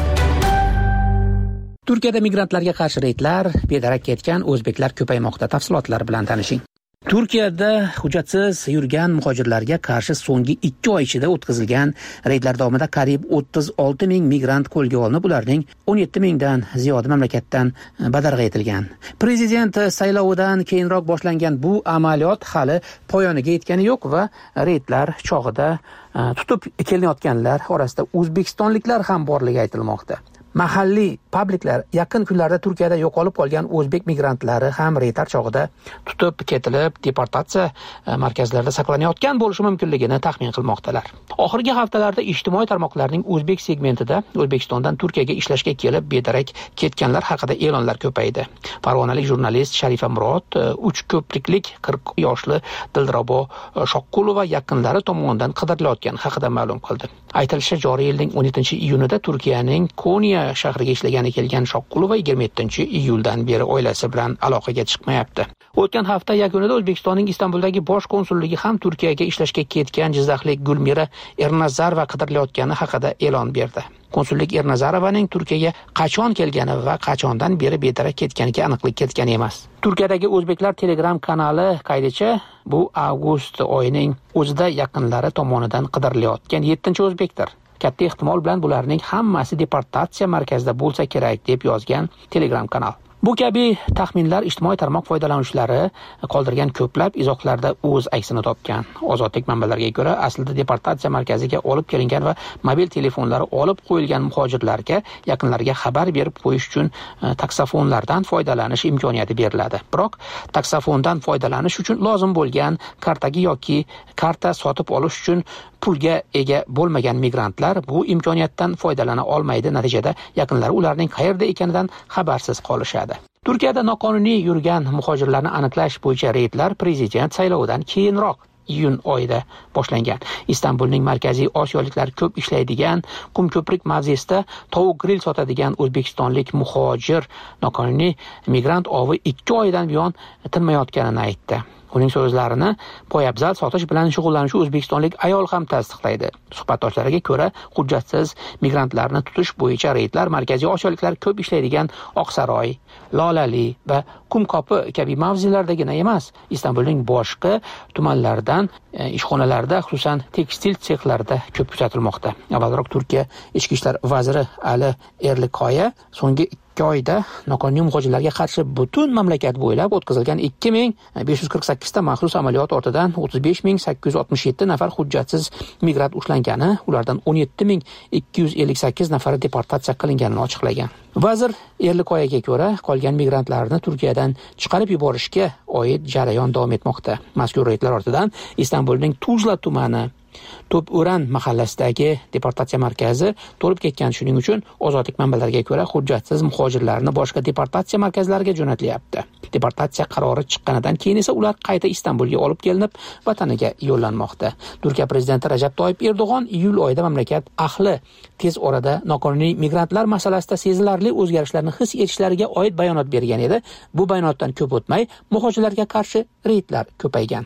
Turkiyada migrantlarga qarshi reydlar, bedarak ketgan o'zbeklar ko'paymoqda. Tafsilotlar bilan tanishing. Turkiyada hujjatsiz yurgan muhojirlarga qarshi so'nggi ikki oy ichida o'tkazilgan reydlar davomida qariyb o'ttiz olti ming migrant qo'lga olinib, ularning o'n yetti mingdan ziyodi mamlakatdan badarg'a etilgan. Prezident saylovidan keyinroq boshlangan bu amaliyot hali poyoniga yetgani yo'q va reydlar chog'ida tutib kelinayotganlar orasida o'zbekistonliklar ham borligi aytilmoqda. Mahalliy publiklar yaqin kunlarda Turkiyada yo'qolib qolgan o'zbek migrantlari ham reydlar chog'ida tutib ketilib, deportatsiya markazlarida saqlanayotgan bo'lishi mumkinligini taxmin qilmoqdalar. Oxirgi haftalarda ijtimoiy tarmoqlarning o'zbek segmentida O'zbekistondan Turkiyaga ishlashga kelib bedarak ketganlar haqida e'lonlar ko'paydi. Farg'onalik jurnalist Sharifa Murod uch ko'priklik qirq yoshli Dilrabo Shoqqulova yaqinlari tomonidan qidirilayotgani haqida ma'lum qildi. Aytilishicha, joriy yilning o'n yettinchi iyunida Turkiyaning Konya shahriga ishlagani kelgan Shoqqulova yigirma yettinchi iyuldan beri oilasi bilan aloqaga chiqmayapti. O'tgan hafta yakunida O'zbekistonning Istanbuldagi bosh konsulligi ham Turkiyaga ishlashga ketgan jizzaxlik Gulmira Ernazarova qidirilayotgani haqida e'lon berdi. Konsullik Ernazarovaning Turkiyaga qachon kelgani va qachondan beri bedarak ketganiga aniqlik kiritgan emas. Turkiyadagi o'zbeklar Telegram kanali qaydicha, bu avgust oyining o'zida yaqinlari tomonidan qidirilayotgan yettinchi o'zbekdir. Katta ehtimol bilan bularning hammasi deportatsiya markazida bo'lsa kerak deb yozgan Telegram kanal. Bu kabi taxminlar ijtimoiy tarmoq foydalanuvchilari qoldirgan ko'plab izohlarda o'z aksini topgan. Ozodlik manbalariga ko'ra, aslida deportatsiya markaziga olib kelingan va mobil telefonlari olib qo'yilgan muhojirlarga yaqinlariga xabar berib qo'yish uchun taksofonlardan foydalanish imkoniyati beriladi. Biroq taksofondan foydalanish uchun lozim bo'lgan kartaga yoki karta sotib olish uchun pulga ega bo'lmagan migrantlar bu imkoniyatdan foydalana olmaydi. Natijada yaqinlari ularning qayerda ekanidan xabarsiz qolishadi. Turkiyada noqonuniy yurgan muhojirlarni aniqlash bo'yicha reydlar prezident saylovidan keyinroq iyun oyida boshlangan. Istanbulning markaziy osiyoliklar ko'p ishlaydigan Qumko'prik mavzesida tovuq grill sotadigan o'zbekistonlik muhojir noqonuniy migrant ovi ikki oydan buyon tinmayotganini aytdi. Uning so'zlarini poyabzal sotish bilan shug'ullanuvchi o'zbekistonlik ayol ham tasdiqlaydi. Suhbatdoshlariga ko'ra, hujjatsiz migrantlarni tutish bo'yicha reydlar markaziy osiyoliklar ko'p ishlaydigan Oqsaroy, Lolali va Qumko'pi kabi mavzelardagina emas, Istanbulning boshqa tumanlaridan, ishxonalarda, xususan tekstil sexlarida ko'p kuzatilmoqda. Avvalroq Turkiya ichki ishlar vaziri Ali Erlikoya so'nggi ikki oyda noqonuniy muhojirlarga qarshi butun mamlakat bo'ylab o'tkazilgan ikki ming besh yuz qirq sakkiz ta maxsus amaliyot ortidan o'ttiz besh ming sakkiz yuz oltmish yetti nafar hujjatsiz migrant ushlangani, ulardan o'n yetti ming ikki yuz ellik sakkiz nafari deportatsiya qilinganini ochiqlagan. Vazir Erlikoyaga ko'ra, qolgan migrantlarni Turkiyadan chiqarib yuborishga oid jarayon davom etmoqda. Mazkur reydlar ortidan Istanbulning Tuzla tumani To'p'o'ran mahallasidagi deportatsiya markazi to'lib ketgan. Shuning uchun ozodlik manbalariga ko'ra, hujjatsiz muhojirlarni boshqa deportatsiya markazlariga jo'natilyapti. Deportatsiya qarori chiqqanidan keyin esa ular qayta Istanbulga olib kelinib, vataniga yo'llanmoqda. Turkiya prezidenti Rajab Toyyib Erdo'g'on iyul oyida mamlakat ahli tez orada noqonuniy migrantlar masalasida sezilarli o'zgarishlarni his etishlariga oid bayonot bergan edi. Bu bayonotdan ko'p o'tmay muhojirlarga qarshi reydlar ko'paygan.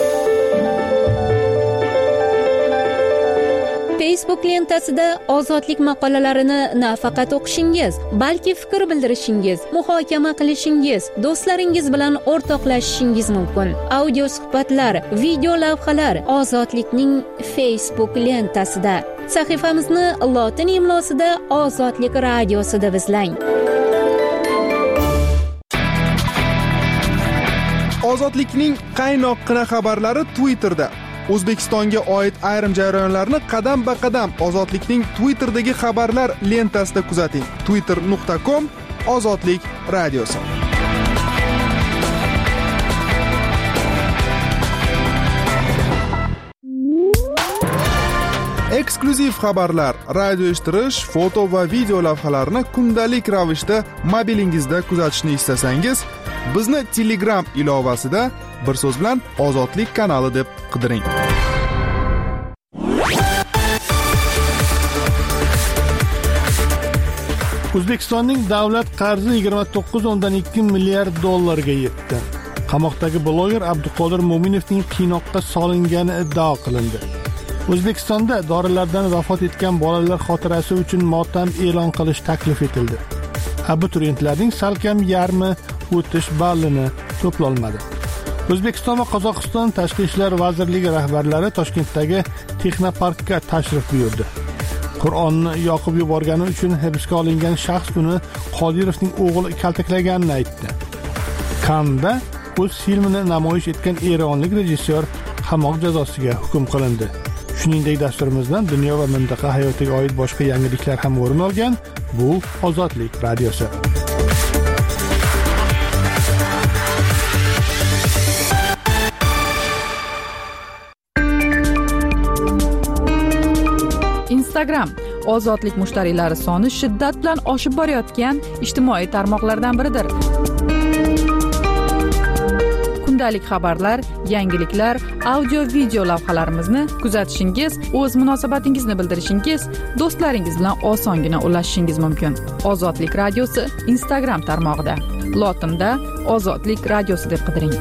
Facebook lentasida ozodlik maqolalarini nafaqat o'qishingiz, balki fikr bildirishingiz, muhokama qilishingiz, do'stlaringiz bilan o'rtoqlashishingiz mumkin. Audio suhbatlar, video lavhalar Ozodlikning Facebook lentasida. Sahifamizni lotin imlosida Ozodlik radiosida izlang. Ozodlikning qaynoqqina xabarlari Twitterda. O'zbekistonga oid ayrim jarayonlarni qadam-ba-qadam Ozodlikning Twitterdagi xabarlar lentasida kuzating. twitter nuqta com Ozodlik radiosi. eksklyuziv xabarlar, radio eshittirish, foto va video lavhalarni kundalik ravishda mobilingizda kuzatishni istasangiz, bizni Telegram ilovasida bir so'z bilan Ozodlik kanali deb qidiring. O'zbekistonning davlat qarzi yigirma to'qqiz o'ndan ikki milliard dollarga yetdi. Qamoqdagi bloger Abduqodir Mo'minovning qiynoqqa solingani iddao qilindi. O'zbekistonda dorilardan vafot etgan bolalar xotirasi uchun motam e'lon qilish taklif etildi. Abituriyentlarning salkam yarmi o'tish ballini to'plolmadi. O'zbekiston va Qozog'iston Tashqi ishlar vazirligi rahbarlari Toshkentdagi texnoparkka tashrif buyurdi. Qur'onni yoqib yuborgani uchun hibsga olingan shaxs uni Qodirovning o'g'li kaltaklaganini aytdi. Kanda o'z filmini namoyish etgan eronlik rejissyor qamoq jazosiga hukm qilindi. Shuningdek, dasturimizdan dunyo va mintaqa hayotiga oid boshqa yangiliklar ham o'rin olgan. Bu Ozodlik radiosi. Instagram ozodlik mushtariylari soni shiddat bilan oshib borayotgan ijtimoiy tarmoqlardan biridir. Kundalik xabarlar, yangiliklar, audio video lavhalarimizni kuzatishingiz, o'z munosabatingizni bildirishingiz, do'stlaringiz bilan osongina ulashishingiz mumkin. Ozodlik radiosi Instagram tarmog'ida. Lotinda Ozodlik radiosi deb qidiring.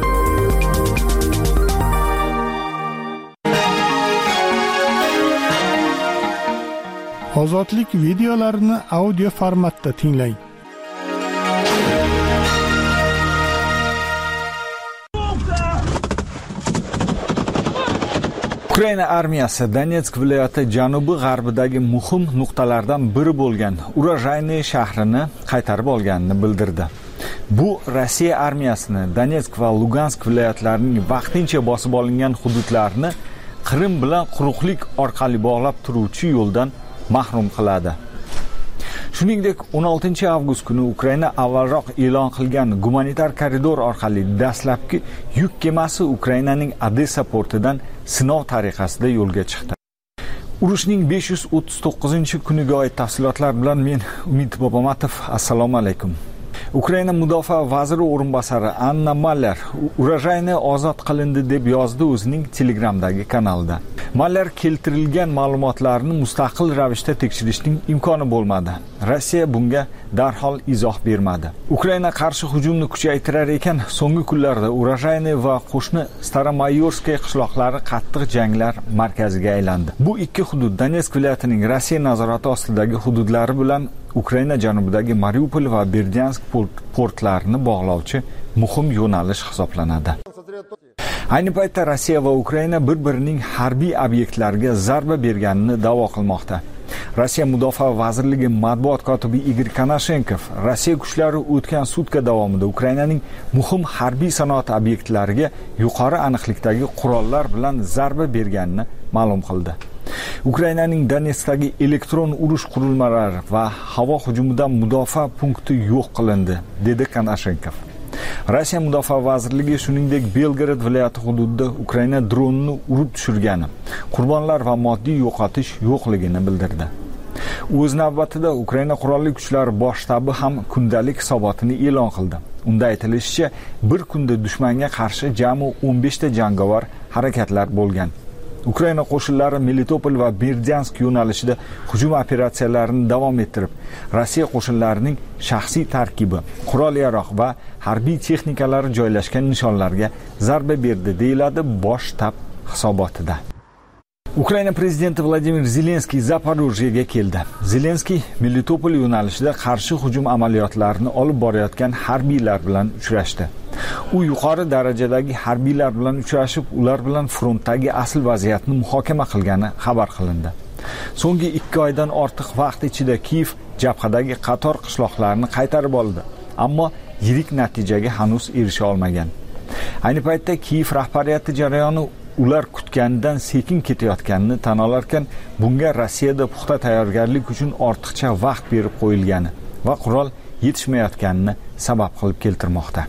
Ozodlik videolarini audio formatda tinglang. Ukraina armiyasi Donetsk viloyati janubi-g'arbidagi muhim nuqtalardan biri bo'lgan Urajayny shahrini qaytarib olganini bildirdi. Bu Rossiya armiyasini Donetsk va Lugansk viloyatlarining vaqtincha bosib olingan hududlarini Qrim bilan quruqlik orqali bog'lab turuvchi yo'ldan mahrum qiladi. Shuningdek, o'n oltinchi avgust kuni Ukraina avvalroq e'lon qilgan gumanitar koridor orqali dastlabki yuk kemasi Ukrainaning Odessa portidan sinov tariqasida yo'lga chiqdi. Urushning besh yuz o'ttiz to'qqizinchi kuniga oid tafsilotlar bilan men Umid Bobomatov. Assalomu alaykum. Ukraina mudofaa vaziri o'rinbosari Anna Maller Urajayny ozod qilindi deb yozdi o'zining Telegramdagi kanalida. Maller keltirilgan ma'lumotlarni mustaqil ravishda tekshirishning imkoni bo'lmadi. Rossiya bunga darhol izoh bermadi. Ukraina qarshi hujumni kuchaytirar ekan, so'nggi kunlarda Urajayny va qo'shni Staromayorskiy qishloqlari qattiq janglar markaziga aylandi. Bu ikki hudud Donetsk viloyatining Rossiya nazorati ostidagi hududlari bilan Ukraina janubidagi Mariupol va Berdyansk portlarini bog'lovchi muhim yo'nalish hisoblanadi. Ayni paytda Rossiya va Ukraina bir-birining harbiy obyektlariga zarba berganini da'vo qilmoqda. Rossiya Mudofaa vazirligi matbuot kotibi Igor Konashenkov Rossiya kuchlari o'tgan sutka davomida Ukrainaning muhim harbiy sanoat obyektlariga yuqori aniqlikdagi qurollar bilan zarba berganini ma'lum qildi. Ukrainaning Donetskdagi elektron urush qurilmalari va havo hujumidan mudofaa punkti yo'q qilindi, dedi Konashenkov. Rossiya Mudofaa vazirligi shuningdek Belgorod viloyati hududida Ukraina dronini urib tushirgani, qurbonlar va moddiy yo'qotish yo'qligini bildirdi. O'z navbatida Ukraina qurolli kuchlari bosh shtabi ham kundalik hisobotini e'lon qildi. Unda aytilishicha, bir kunda dushmanga qarshi jami o'n besh ta jangovar harakatlar bo'lgan. Ukraina qo'shinlari Melitopol va Berdyansk yo'nalishida hujum operatsiyalarini davom ettirib, Rossiya qo'shinlarining shaxsiy tarkibi, qurol-yarog' va harbiy texnikalari joylashgan nishonlarga zarba berdi, deyiladi bosh shtab hisobotida. Ukraina prezidenti Vladimir Zelenskiy Zaporojyega keldi. Zelenskiy Melitopol yo'nalishida qarshi hujum amaliyotlarini olib borayotgan harbiylar bilan uchrashdi. U yuqori darajadagi harbiylar bilan uchrashib, ular bilan frontdagi asl vaziyatni muhokama qilgani xabar qilindi. So'nggi ikki oydan ortiq vaqt ichida Kiyev jabhadagi qator qishloqlarni qaytarib oldi, ammo yirik natijaga hanuz erisha olmagan. Ayni paytda Kiyev rahbariyati jarayoni ular kutganidan sekin ketayotganini tan olarkan, bunga Rossiyada puxta tayyorgarlik uchun ortiqcha vaqt berib qo'yilgani va qurol yetishmayotganini sabab qilib keltirmoqda.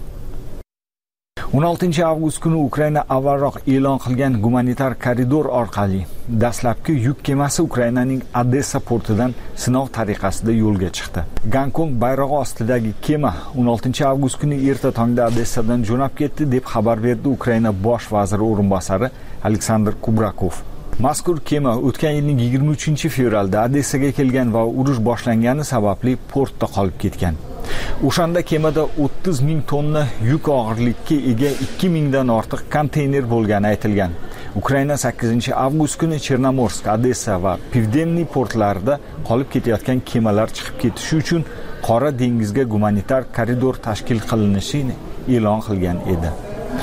o'n oltinchi avgust kuni Ukraina avvalroq e'lon qilgan gumanitar koridor orqali dastlabki yuk kemasi Ukrainaning Odessa portidan sinov tariqasida yo'lga chiqdi. Gonkong bayrog'i ostidagi kema o'n oltinchi avgust kuni erta tongda Odessadan jo'nab ketdi deb xabar berdi Ukraina bosh vaziri o'rinbosari Aleksandr Kubrakov. Mazkur kema o'tgan yilning yigirma uchinchi fevralda Odessaga kelgan va urush boshlangani sababli portda qolib ketgan. O'shanda kemada o'ttiz ming tonna yuk og'irlikka ega ikki mingdan ortiq konteyner bo'lgani aytilgan. Ukraina sakkizinchi avgust kuni Chernomorsk, Odessa va Pivdenniy portlarida qolib ketayotgan kemalar chiqib ketishi uchun Qora dengizga gumanitar koridor tashkil qilinishini e'lon qilgan edi.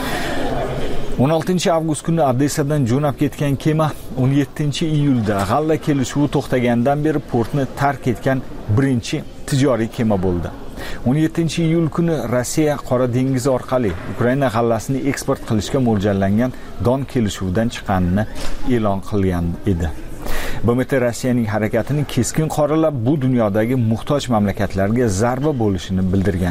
o'n oltinchi avgust kuni Odessadan jo'nab ketgan kema o'n yettinchi iyulda g'alla kelishuvi to'xtagandan beri portni tark etgan birinchi tijoriy kema bo'ldi. o'n yettinchi iyul kuni Rossiya Qora dengizi orqali Ukraina g'allasini eksport qilishga mo'ljallangan Don kelishuvidan chiqqanini e'lon qilgan edi. B M T Rossiyaning harakatini keskin qoralab, bu dunyodagi muhtoj mamlakatlarga zarba bo'lishini bildirgan.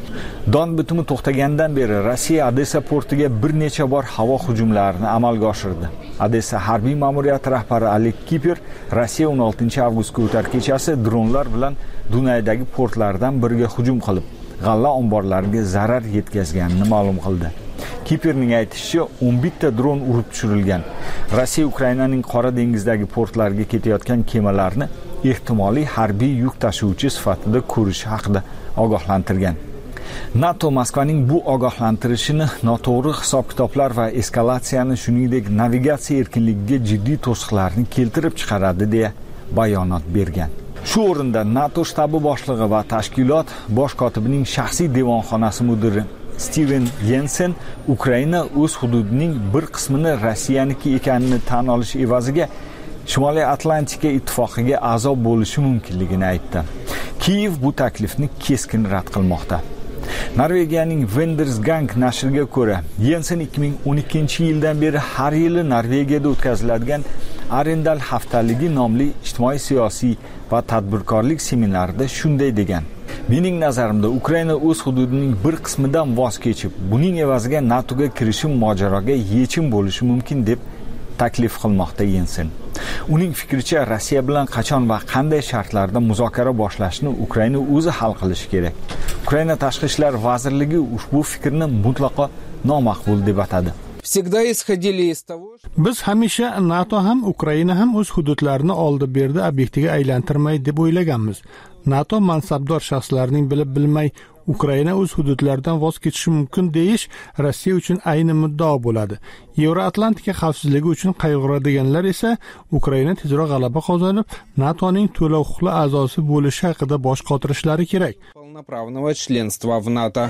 Don bitimi to'xtagandan beri Rossiya Odessa portiga bir necha bor havo hujumlarini amalga oshirdi. Odessa harbiy ma'muriyati rahbari Oleg Kiper Rossiya o'n oltinchi avgustga o'tar kechasi dronlar bilan Dunaydagi portlardan biriga hujum qilib, g'alla omborlariga zarar yetkazganini ma'lum qildi. Kiperning aytishicha, o'n bitta dron urib tushirilgan. Rossiya Ukrainaning Qora dengizdagi portlarga ketayotgan kemalarni ehtimoliy harbiy yuk tashuvchi sifatida ko'rishi haqida ogohlantirgan. NATO Moskvaning bu ogohlantirishini noto'g'ri hisob-kitoblar va eskalatsiyani, shuningdek navigatsiya erkinligiga jiddiy to'siqlarni keltirib chiqaradi deya bayonot bergan. Shu o'rinda NATO shtabi boshlig'i va tashkilot bosh kotibining shaxsiy devonxonasi mudiri Steven Jensen Ukraina o'z hududining bir qismini Rossiyaniki ekanini tan olish evaziga Shimoliy Atlantika ittifoqiga a'zo bo'lishi mumkinligini aytdi. Kiyev bu taklifni keskin rad qilmoqda. Norvegiyaning Vendersgang nashriga ko'ra, Jensen ikki ming o'n ikkinchi yildan beri har yili Norvegiyada o'tkaziladigan Arendal haftaligi nomli ijtimoiy siyosiy va tadbirkorlik seminarida shunday degan: "Mening nazarimda Ukraina o'z hududining bir qismidan voz kechib, buning evaziga NATOga kirishi mojaroga yechim bo'lishi mumkin" deb taklif qilmoqda Jensen. Uning fikricha, Rossiya bilan qachon va qanday shartlarda muzokara boshlashni Ukraina o'zi hal qilishi kerak. Ukraina tashqi ishlar vazirligi ushbu fikrni mutlaqo nomaqbul deb atadi. Biz hamisha NATO ham Ukraina ham o'z hududlarini oldi-berdi obyektiga aylantirmaydi deb o'ylaganmiz. NATO mansabdor shaxslarning bilib bilmay Ukraina o'z hududlaridan voz kechishi mumkin deyish Rossiya uchun ayni muddao bo'ladi. Yevroatlantika xavfsizligi uchun qayg'uradiganlar esa Ukraina tezroq g'alaba qozonib, NATOning to'la huquqli a'zosi bo'lishi haqida bosh qotirishlari kerak. Полноправного членства в НАТО.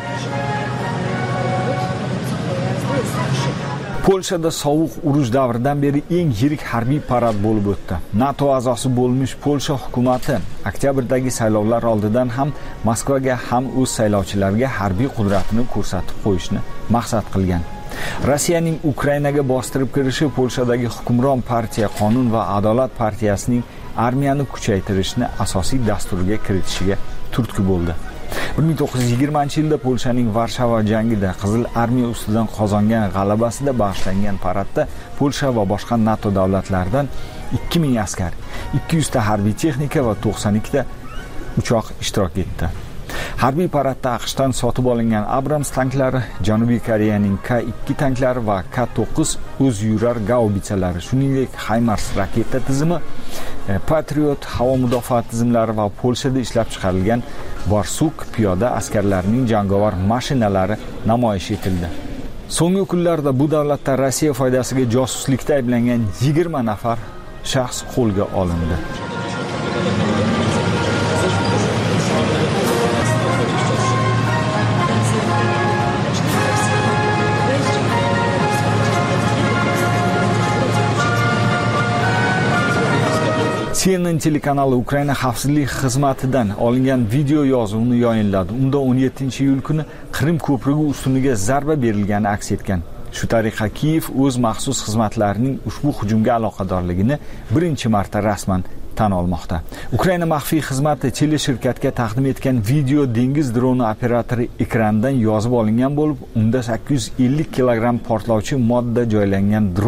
Polshada sovuq urush davridan beri eng yirik harbiy parad bo'lib o'tdi. NATO a'zosi bo'lmish Polsha hukumati oktyabrdagi saylovlar oldidan ham Moskvaga ham o'z saylovchilariga harbiy qudratini ko'rsatib qo'yishni maqsad qilgan. Rossiyaning Ukrainaga bostirib kirishi Polshadagi hukmron partiya Qonun va adolat partiyasining armiyani kuchaytirishni asosiy dasturiga kiritishiga turtki bo'ldi. bir ming to'qqiz yuz yigirmanchi yilda Polshaning Varshava jangida Qizil armiya ustidan qozongan g'alabasida bag'ishlangan paradda Polsha va boshqa NATO davlatlaridan ikki ming askar, ikki yuz ta harbiy texnika va to'qson ikki ta uchoq ishtirok etdi. Harbiy paradda AQShdan sotib olingan Abrams tanklari, Janubiy Koreyaning K ikki tanklari va K to'qqiz o'z yurar gaubitsalari, shuningdek HIMARS raketa tizimi, Patriot havo mudofaa tizimlari va Polshada ishlab chiqarilgan Borsuk piyoda askarlarining jangovar mashinalari namoyish etildi. So'nggi kunlarda bu davlatda Rossiya foydasiga josuslikda ayblangan yigirma nafar shaxs qo'lga olindi. C N N telekanali Ukraina xavfsizlik xizmatidan olingan video yozuvni yayinladi. Unda o'n yettinchi iyul kuni Qrim ko'prigi ustuniga zarba berilgani aks etgan. Shu tariqa Kiyev o'z maxsus xizmatlarining ushbu hujumga aloqadorligini birinchi marta rasman tan olmoqda. Ukraina maxfiy xizmati teleshirkatga taqdim etgan video dengiz droni operatori ekrandan yozib olingan bo'lib, unda sakkiz yuz ellik kilogramm portlovchi modda joylangan dron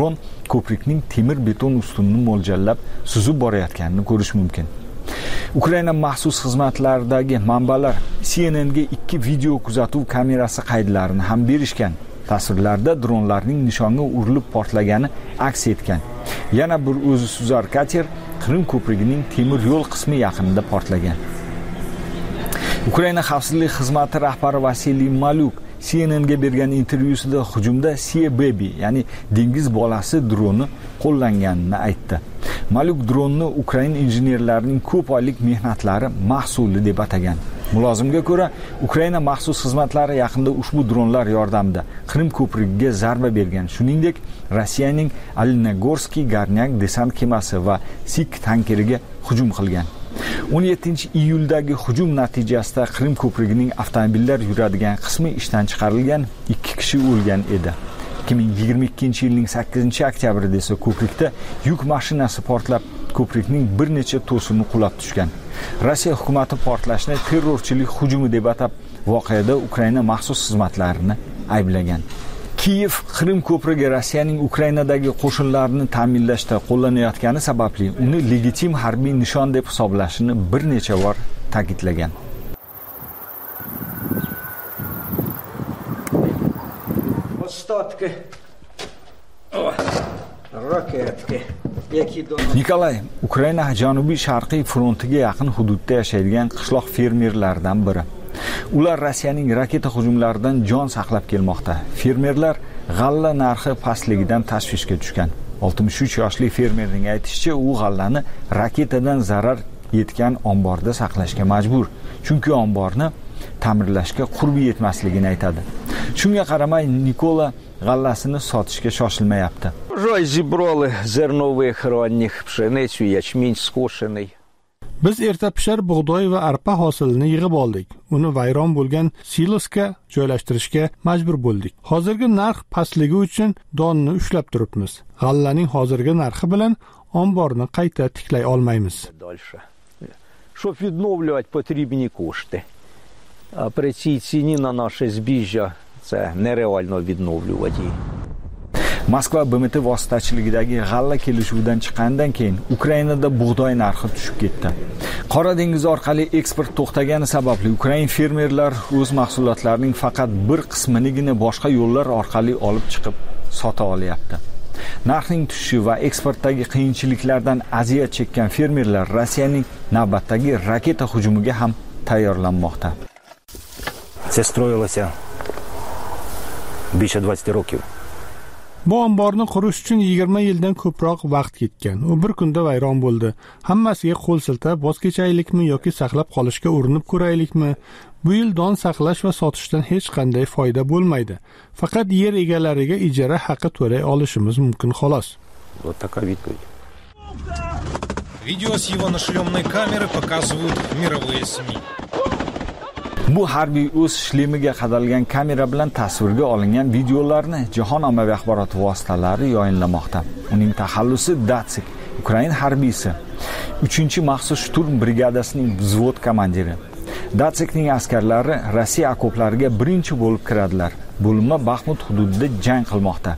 ko'prikning temir beton ustunini mo'ljallab suzib borayotganini ko'rish mumkin. Ukraina maxsus xizmatlaridagi manbalar C N N ga ikki video kuzatuv kamerasi qaydlarini ham berishgan. Tasvirlarda dronlarning nishonga urilib portlagani aks etgan. Yana bir o'zi suzar kater Qrim ko'prigining temir yo'l qismi yaqinida portlagan. Ukraina xavfsizlik xizmati rahbari Vasiliy Malyuk C N N ga bergan intervyusida hujumda Sea Baby, ya'ni dengiz bolasi droni qo'llanganini aytdi. Malyuk dronni Ukraina injenerlarining ko'p oylik mehnatlari mahsuli deb atagan. Mulozimga ko'ra, Ukraina maxsus xizmatlari yaqinda ushbu dronlar yordamida Qrim ko'prigiga zarba bergan. Shuningdek, Rossiyaning Alinogorskiy Garnyak desant kemasi va Sik tankeriga hujum qilgan. o'n yettinchi iyuldagi hujum natijasida Qrim ko'prigining avtomobillar yuradigan qismi ishdan chiqarilgan, ikki kishi o'lgan edi. ikki ming yigirma ikkinchi yilning sakkizinchi oktyabrida esa ko'prikda yuk mashinasi portlab, ko'prikning bir necha to'sini qulab tushgan. Rossiya hukumati portlashni terrorchilik hujumi deb atab, voqeada Ukraina maxsus xizmatlarini ayblagan. Kiyev Qrim ko'prigi Rossiyaning Ukrainadagi qo'shinlarini ta'minlashda qo'llanayotgani sababli uni legitim harbiy nishon deb hisoblashini bir necha bor ta'kidlagan. Ostatki. Raketki. Nikolay, Ukraina janubiy sharqiy frontiga yaqin hududda yashaydigan qishloq fermerlardan biri. Ular Rossiyaning raketa hujumlaridan jon saqlab kelmoqda. Fermerlar g'alla narxi pastligidan tashvishga tushgan. oltmish uch yoshli fermerning aytishicha, u g'allani raketadan zarar yetgan omborda saqlashga majbur. Chunki omborni ta'mirlashga qurbi yetmasligini aytadi. Shunga qaramay, Nikola g'allasini sotishga shoshilmayapti. Roy zibroли zernovых ранних pшеницу, ячмень скошенный. Biz erta pishar bug'doy va arpa hosilini yig'ib oldik. Uni vayron bo'lgan silosga joylashtirishga majbur bo'ldik. Hozirgi narx pastligi uchun donni ushlab turibmiz. G'allaning hozirgi narxi bilan omborni qayta tiklay olmaymiz. Щоб відновлювати, потрібні кошти. А при цій ціні на наше збіжжя це нереально відновлювати її. Moskva B M T vositachiligidagi g'alla kelishuvidan chiqqandan keyin Ukrainada bug'doy narxi tushib ketdi. Qora dengiz orqali eksport to'xtagani sababli Ukrain fermerlar o'z mahsulotlarining faqat bir qisminigina boshqa yo'llar orqali olib chiqib sota olyapti. Narxning tushishi va eksportdagi qiyinchiliklardan aziyat chekkan fermerlar Rossiyaning navbatdagi raketa hujumiga ham tayyorlanmoqda. Це строїлося більше двадцять років. Bu omborni qurish uchun yigirma yildan ko'proq vaqt ketgan. U bir kunda vayron bo'ldi. Hammasiga qo'l siltab, voz kechaylikmi yoki saqlab qolishga urinib ko'raylikmi? Bu yil don saqlash va sotishdan hech qanday foyda bo'lmaydi. Faqat yer egalariga ijara haqi to'lay olishimiz mumkin xolos. Вот такая відповідь. Видео с его нашлемной камеры показывают мировые СМИ. Bu harbiy o'z shlemiga qadalgan kamera bilan tasvirga olingan videolarni jahon ommaviy axborot vositalari yayinlamoqda. Uning taxallusi Datsik, Ukraina harbiysi, uchinchi maxsus shturm brigadasining vzvod komandiri. Datsikning askarlari Rossiya okoplariga birinchi bo'lib kiradilar. Bo'linma Baxmut hududida jang qilmoqda.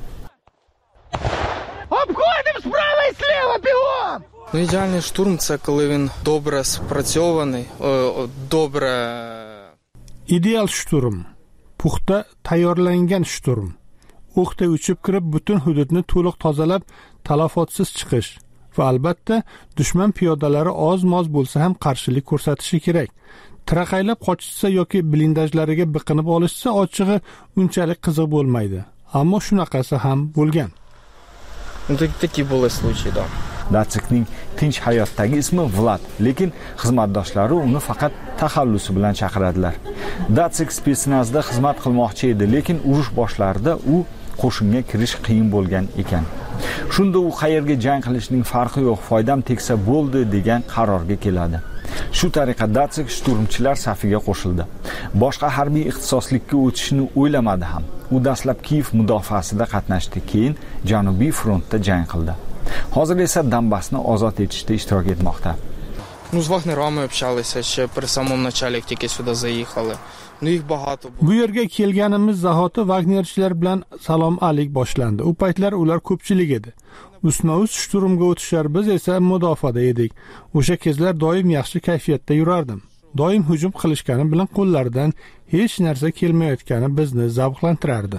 Обходимо справа і слева, бігом! Ну, ідеальний штурм це коли він добре спрацьований, добре Ideal shturm, puxta tayyorlangan shturm. O'qda uchib kirib, butun hududni to'liq tozalab, talofotsiz chiqish va albatta dushman piyodalari oz-moz bo'lsa ham qarshilik ko'rsatishi kerak. Tiraqaylab qochishsa yoki blindajlariga biqinib olishsa, ochig'i unchalik qiziq bo'lmaydi. Ammo shunaqasi ham bo'lgan. Такие были случаи, да. Datsikning tinch hayotdagi ismi Vlad, lekin xizmatdoshlari uni faqat taxallusi bilan chaqiradilar. Datsik spetsnazda xizmat qilmoqchi edi, lekin urush boshlarida u qo'shinga kirish qiyin bo'lgan ekan. Shunda u qayerga jang qilishning farqi yo'q, foydam tegsa bo'ldi degan qarorga keladi. Shu tariqa Datsik shturmchilar safiga qo'shildi. Boshqa harbiy ixtisoslikka o'tishni o'ylamadi ham. U dastlab Kiyev mudofaasida qatnashdi, keyin Janubiy frontda jang qildi. Hozir esa Donbassni ozod etishda ishtirok etmoqda. Ну, з вагнерами общалися ще при самому началі, як тільки сюди заїхали. Ну, їх багато було. Bu yerga kelganimiz zahoti Wagnerchilar bilan salom alik boshlandi. U paytlar ular ko'pchilik edi. Ustma-ust shturmga o'tishar, biz esa mudofaada edik. O'sha kezlar doim yaxshi kayfiyatda yurardim. Doim hujum qilishgani bilan qo'llaridan hech narsa kelmayotgani bizni zavqlantirardi.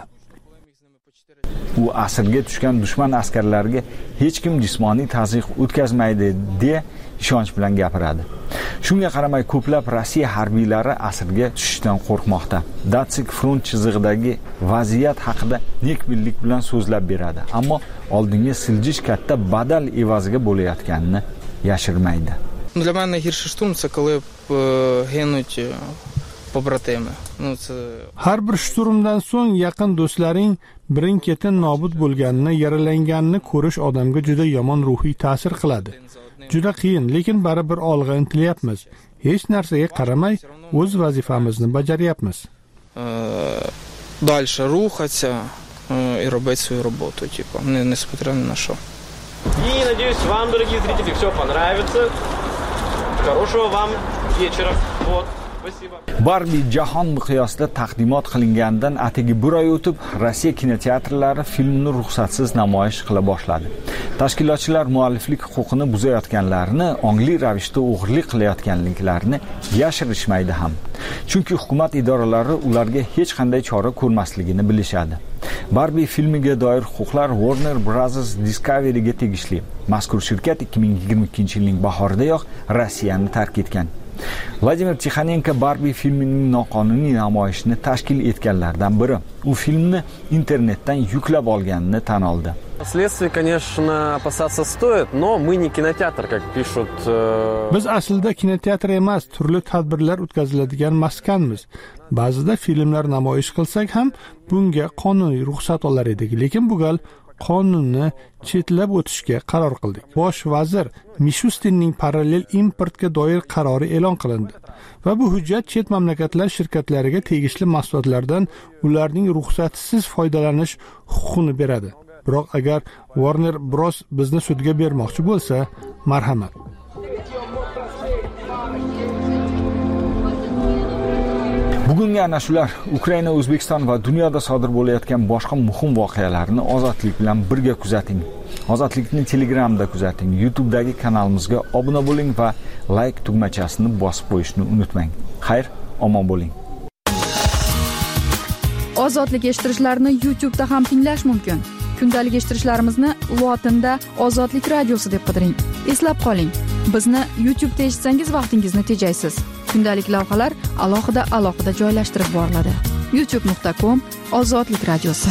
U asirga tushgan dushman askarlariga hech kim jismoniy tazyiq o'tkazmaydi deya ishonch bilan gapiradi. Shunga qaramay ko'plab Rossiya harbiylari asirga tushishdan qo'rqmoqda. Datsik front chizig'idagi vaziyat haqida nekbinlik bilan so'zlab beradi, ammo oldinga siljish katta badal evaziga bo'layotganini yashirmaydi. Для мене найгірший штурм це коли гинуть побратими. Ну це Har bir shturmdan so'ng yaqin do'stlaring birin-ketin nobud bo'lganini, yaralanganini ko'rish odamga juda yomon ruhiy ta'sir qiladi. Juda qiyin, lekin baribir olg'a intilyapmiz. Hech narsaga qaramay o'z vazifamizni bajaryapmiz. Дальше рухатися і робити свою роботу, типу, несмотря ні на що. И надеюсь, вам, дорогие зрители, все понравится. Хорошего вам вечера. Вот. Спасибо. Barbie jahon miqyosida taqdimot qilinganidan atigi bir oy o'tib, Rossiya kinoteatrlari filmni ruxsatsiz namoyish qila boshladi. Tashkilotchilar mualliflik huquqini buzayotganlarni, ongli ravishda o'g'irlik qilayotganliklarini yashirishmaydi ham. Chunki hukumat idoralari ularga hech qanday chora ko'rmasligini bilishadi. Barbie filmiga doir huquqlar Warner Bros. Discovery'ga tegishli. Mazkur shirkat ikki ming yigirma ikkinchi yilning bahoridayoq Rossiyani tark etgan. Vladimir Tixanenko Barbie filmining noqonuniy namoyishini tashkil etganlardan biri. U filmni internetdan yuklab olganini tan oldi. Следствие, конечно, опасаться стоит, но мы не кинотеатр, как пишут. Biz aslida kinoteatr emas, turli tadbirlar o'tkaziladigan maskanmiz. Ba'zida filmlar namoyish qilsak ham bunga qonuniy ruxsat olar edik, lekin bu gal qonunni chetlab o'tishga qaror qildik. Bosh vazir Mishustinning parallel importga doir qarori e'lon qilindi va bu hujjat chet mamlakatlar shirkatlariga tegishli mahsulotlardan ularning ruxsatsiz foydalanish huquqini beradi. Biroq agar Warner Bros bizni sudga bermoqchi bo'lsa, marhamat. Bugungi ana shular Ukraina, O'zbekiston va dunyoda sodir bo'layotgan boshqa muhim voqealarni ozodlik bilan birga kuzating. Ozodlikni Telegramda kuzating. YouTube'dagi kanalimizga obuna bo'ling va like tugmachasini bosib qo'yishni unutmang. Xayr, omon bo'ling. Ozodlik eshittirishlarni YouTube'da ham tinglash mumkin. Kundalik eshittirishlarimizni lotinda Ozodlik radiosi deb qidiring. Eslab qoling, bizni YouTube'da eshitsangiz vaqtingizni tejaysiz. Kundalik lavhalar alohida alohida joylashtirib boriladi. youtube nuqta com Ozodlik radiosi.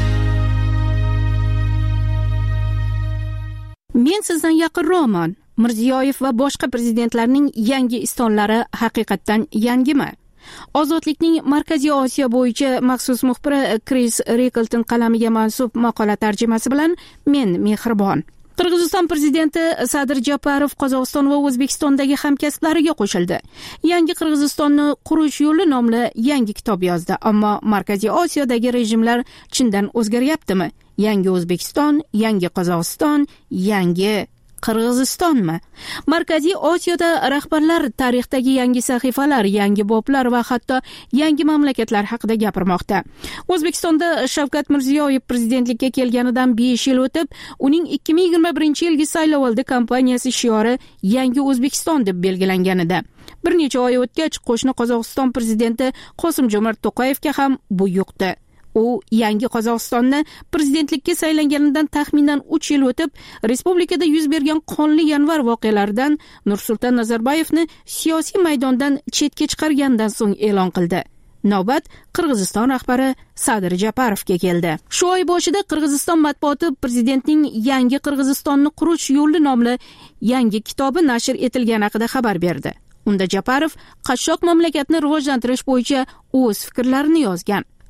Men sizdan yaqinroqman. Mirziyoyev va boshqa prezidentlarning yangi istonlari haqiqatdan yangimi? Ozodlikning Markaziy Osiyo bo'yicha maxsus muxbiri Chris Rickleton qalamiga mansub maqola tarjimasi bilan men Mehribon. Qirg'iziston prezidenti Sadir Japarov Qozog'iston va O'zbekistondagi hamkasblariga qo'shildi. Yangi Qirg'izistonni qurish yo'li nomli yangi kitob yozdi, ammo Markaziy Osiyodagi rejimlar chindan o'zgaryaptimi? Yangi O'zbekiston, yangi Qozog'iston, yangi Qirg'izistonmi? Markaziy Osiyoda rahbarlar tarixdagi yangi sahifalar, yangi boblar va hatto yangi mamlakatlar haqida gapirmoqda. O'zbekistonda Shavkat Mirziyoyev prezidentlikka kelganidan besh yil o'tib, uning ikki ming yigirma birinchi yilgi saylovoldi kampaniyasi shiori Yangi O'zbekiston deb belgilangan edi. Bir necha oy o'tgach, qo'shni Qozog'iston prezidenti Qosim-Jo'mart To'qayevga ham bu yo'qdi. U yangi Qozog'istonni prezidentlikka saylanganidan taxminan uch yil o'tib, respublikada yuz bergan qonli yanvar voqealaridan Nursulton Nazarboyevni siyosiy maydondan chetga chiqargandan so'ng e'lon qildi. Navbat Qirg'iziston rahbari Sadir Japarovga keldi. Shu oy boshida Qirg'iziston matbuoti prezidentning Yangi Qirg'izistonni qurish yo'li nomli yangi kitobi nashr etilgani haqida xabar berdi. Unda Japarov qashshoq mamlakatni rivojlantirish bo'yicha o'z fikrlarini yozgan.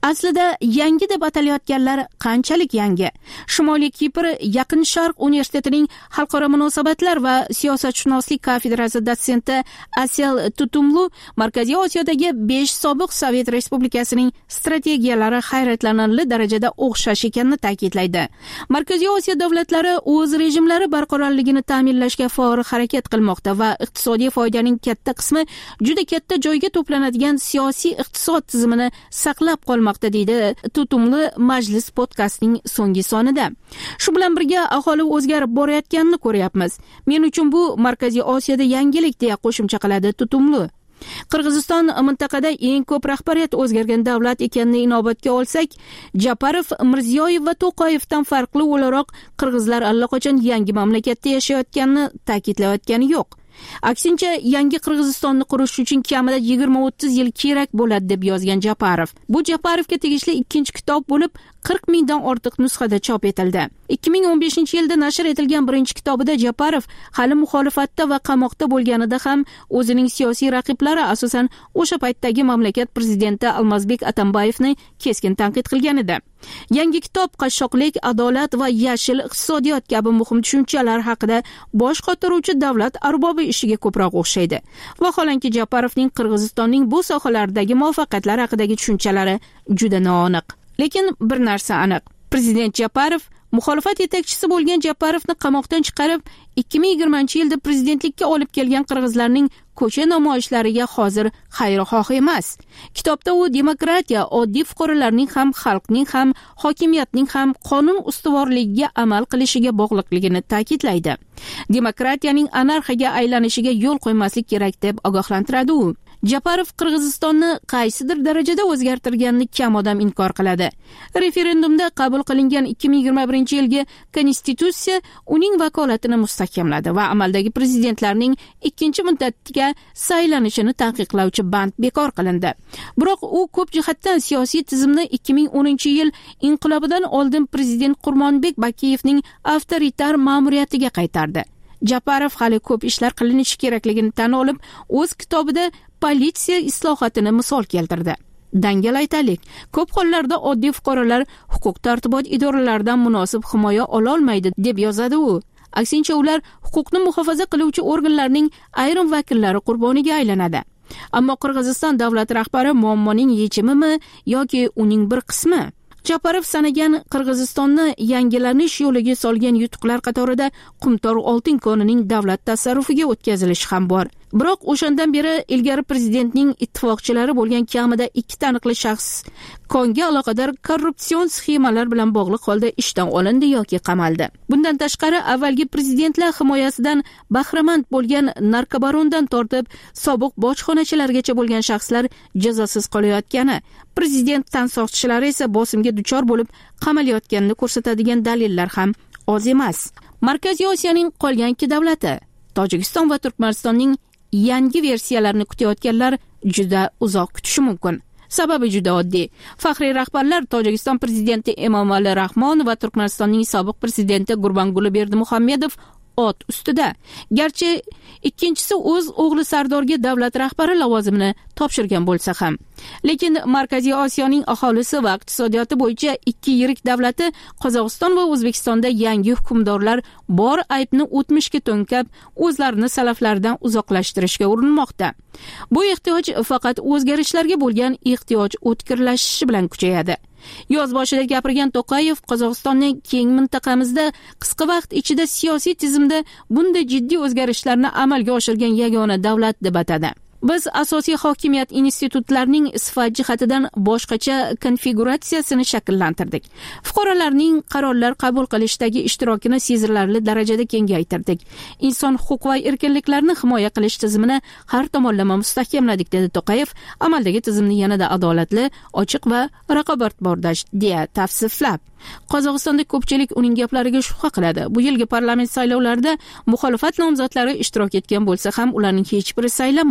Aslida yangi deb atalayotganlar qanchalik yangi? Shimoliy Kipr Yaqin Sharq universitetining xalqaro munosabatlar va siyosatshunoslik kafedrasi dotsenti Asel Tutumlu Markaziy Osiyodagi besh sobiq Sovet respublikasining strategiyalari hayratlanarli darajada o'xshash ekanini ta'kidlaydi. Markaziy Osiyo davlatlari o'z rejimlari barqarorligini ta'minlashga faol harakat qilmoqda va iqtisodiy foydaning katta qismi juda katta joyga to'planadigan siyosiy iqtisod tizimini saqlab qolmoqda, deydi Tutumli Majlis podkastining so'nggi sonida. Shu bilan birga aholi o'zgarib borayotganini ko'ryapmiz. Men uchun bu Markaziy Osiyoda yangilik, deya qo'shimcha qiladi Tutumli. Qirg'iziston mintaqada eng ko'p rahbariyat o'zgargan davlat ekanini inobatga olsak, Japarov, Mirziyoyev va To'qayevdan farqli o'laroq qirg'izlar allaqachon yangi mamlakatda yashayotganini ta'kidlayotgani yo'q. Aksincha, yangi Qirg'izistonni qurish uchun kamida yigirma o'ttiz yil kerak bo'ladi, deb yozgan Japarov. Bu Japarovga tegishli ikkinchi kitob bo'lib, qirq mingdan ortiq nusxada chop etildi. ikki ming o'n beshinchi yilda nashr etilgan birinchi kitobida Japarov hali muxolifatda va qamoqda bo'lganida ham o'zining siyosiy raqiblari, asosan o'sha paytdagi mamlakat prezidenti Almazbek Atambayevni keskin tanqid qilgan edi. Yangi kitob qashshoqlik, adolat va yashil iqtisodiyot kabi muhim tushunchalar haqida bosh qotiruvchi davlat arbobi ishiga ko'proq o'xshaydi. Vaholanki Japarovning Qirg'izistonning bu sohalardagi muvaffaqiyatlari haqidagi tushunchalari juda noaniq. Lekin bir narsa aniq. Prezident Japarov muxolifat yetakchisi bo'lgan Japarovni qamoqdan chiqarib, ikki ming yigirmanchi yilda prezidentlikka olib kelgan qirg'izlarning ko'cha namoyishlariga hozir xayrixoh emas. Kitobda u demokratiya, oddiy fuqarolarning ham, xalqning ham, hokimiyatning ham qonun ustuvorligiga amal qilishiga bog'liqligini ta'kidlaydi. Demokratiyaning anarxiyaga aylanishiga yo'l qo'ymaslik kerak deb ogohlantiradi u. Japarov Qirg'izistonni qaysidir darajada o'zgartirganini kam odam inkor qiladi. Referendumda qabul qilingan ikki ming yigirma birinchi yilgi konstitutsiya uning vakolatini mustahkamladi va amaldagi prezidentlarning ikkinchi muddatga saylanishini taqiqlovchi band bekor qilindi. Biroq u ko'p jihatdan siyosiy tizimni ikki ming o'ninchi yil inqilobidan oldin prezident Qurmonbek Bakiyevning avtoritar ma'muriyatiga qaytardi. Japarov hali ko'p ishlar qilinishi kerakligini tan olib, o'z kitobida politsiya islohotini misol keltirdi. Dangal aytaylik, ko'p hollarda oddiy fuqarolar huquq-tartibot idoralaridan munosib himoya ola olmaydi, deb yozadi u. Aksincha, ular huquqni muhofaza qiluvchi organlarning ayrim vakillari qurboniga aylanadi. Ammo Qirg'iziston davlat rahbari muammoning yechimimi yoki uning bir qismi? Japarov sanagan Qirg'izistonni yangilanish yo'liga solgan yutuqlar qatorida Qumtor oltin konining davlat tasarrufiga o'tkazilishi ham bor. Biroq o'shandan beri ilgari prezidentning ittifoqchilari bo'lgan kamida ikki taniqli shaxs konga aloqador korrupsion sxemalar bilan bog'liq holda ishdan olindi yoki qamaldi. Bundan tashqari, avvalgi prezidentlar himoyasidan bahramand bo'lgan narkobarondan tortib sobiq bojxonachilargacha bo'lgan shaxslar jazosiz qolayotgani, prezident tansoqchilari esa bosimga duchor bo'lib qamalayotganini ko'rsatadigan dalillar ham oz emas. Markaziy Osiyoning qolgan ikki davlati, Tojikiston va Turkmanistonning yangi versiyalarini kutayotganlar juda uzoq kutishi mumkin. Sababi juda oddiy. Faxriy rahbarlar Tojikiston prezidenti Emomali Rahmon va Turkmanistonning sobiq prezidenti Gurbanguli Berdimuhammedov ot ustida. Garchi ikkinchisi o'z o'g'li Sardorga davlat rahbari lavozimini topshirgan bo'lsa ham, lekin Markaziy Osiyoning aholisi va iqtisodiyoti bo'yicha ikki yirik davlati Qozog'iston va O'zbekistonda yangi hukmdorlar bor aybni o'tmishga to'nkab, o'zlarini salaflardan uzoqlashtirishga urinmoqda. Bu ehtiyoj faqat o'zgarishlarga bo'lgan ehtiyoj o'tkirlashishi bilan kuchayadi. Yoz boshida gapirgan To'qayev Qozog'istonning keng mintaqamizda qisqa vaqt ichida siyosiy tizimda bunday jiddiy o'zgarishlarni amalga oshirgan yagona davlat deb atadi. Biz asosiy hokimiyat institutlarining sifat jihatidan boshqacha konfiguratsiyasini shakllantirdik. Fuqarolarning qarorlar qabul qilishdagi ishtirokini sezilarli darajada kengaytirdik. Inson huquq va erkinliklarini himoya qilish tizimini har tomonlama mustahkamladik, dedi To'qayev, amaldagi tizimni yanada adolatli, ochiq va raqobatbardosh deya tavsiflab. Qozog'istonda ko'pchilik uning gaplariga shubha qiladi. Bu yilgi parlament saylovlarida muxolifat nomzodlari ishtirok etgan bo'lsa ham, ularning hech biri saylanmadi.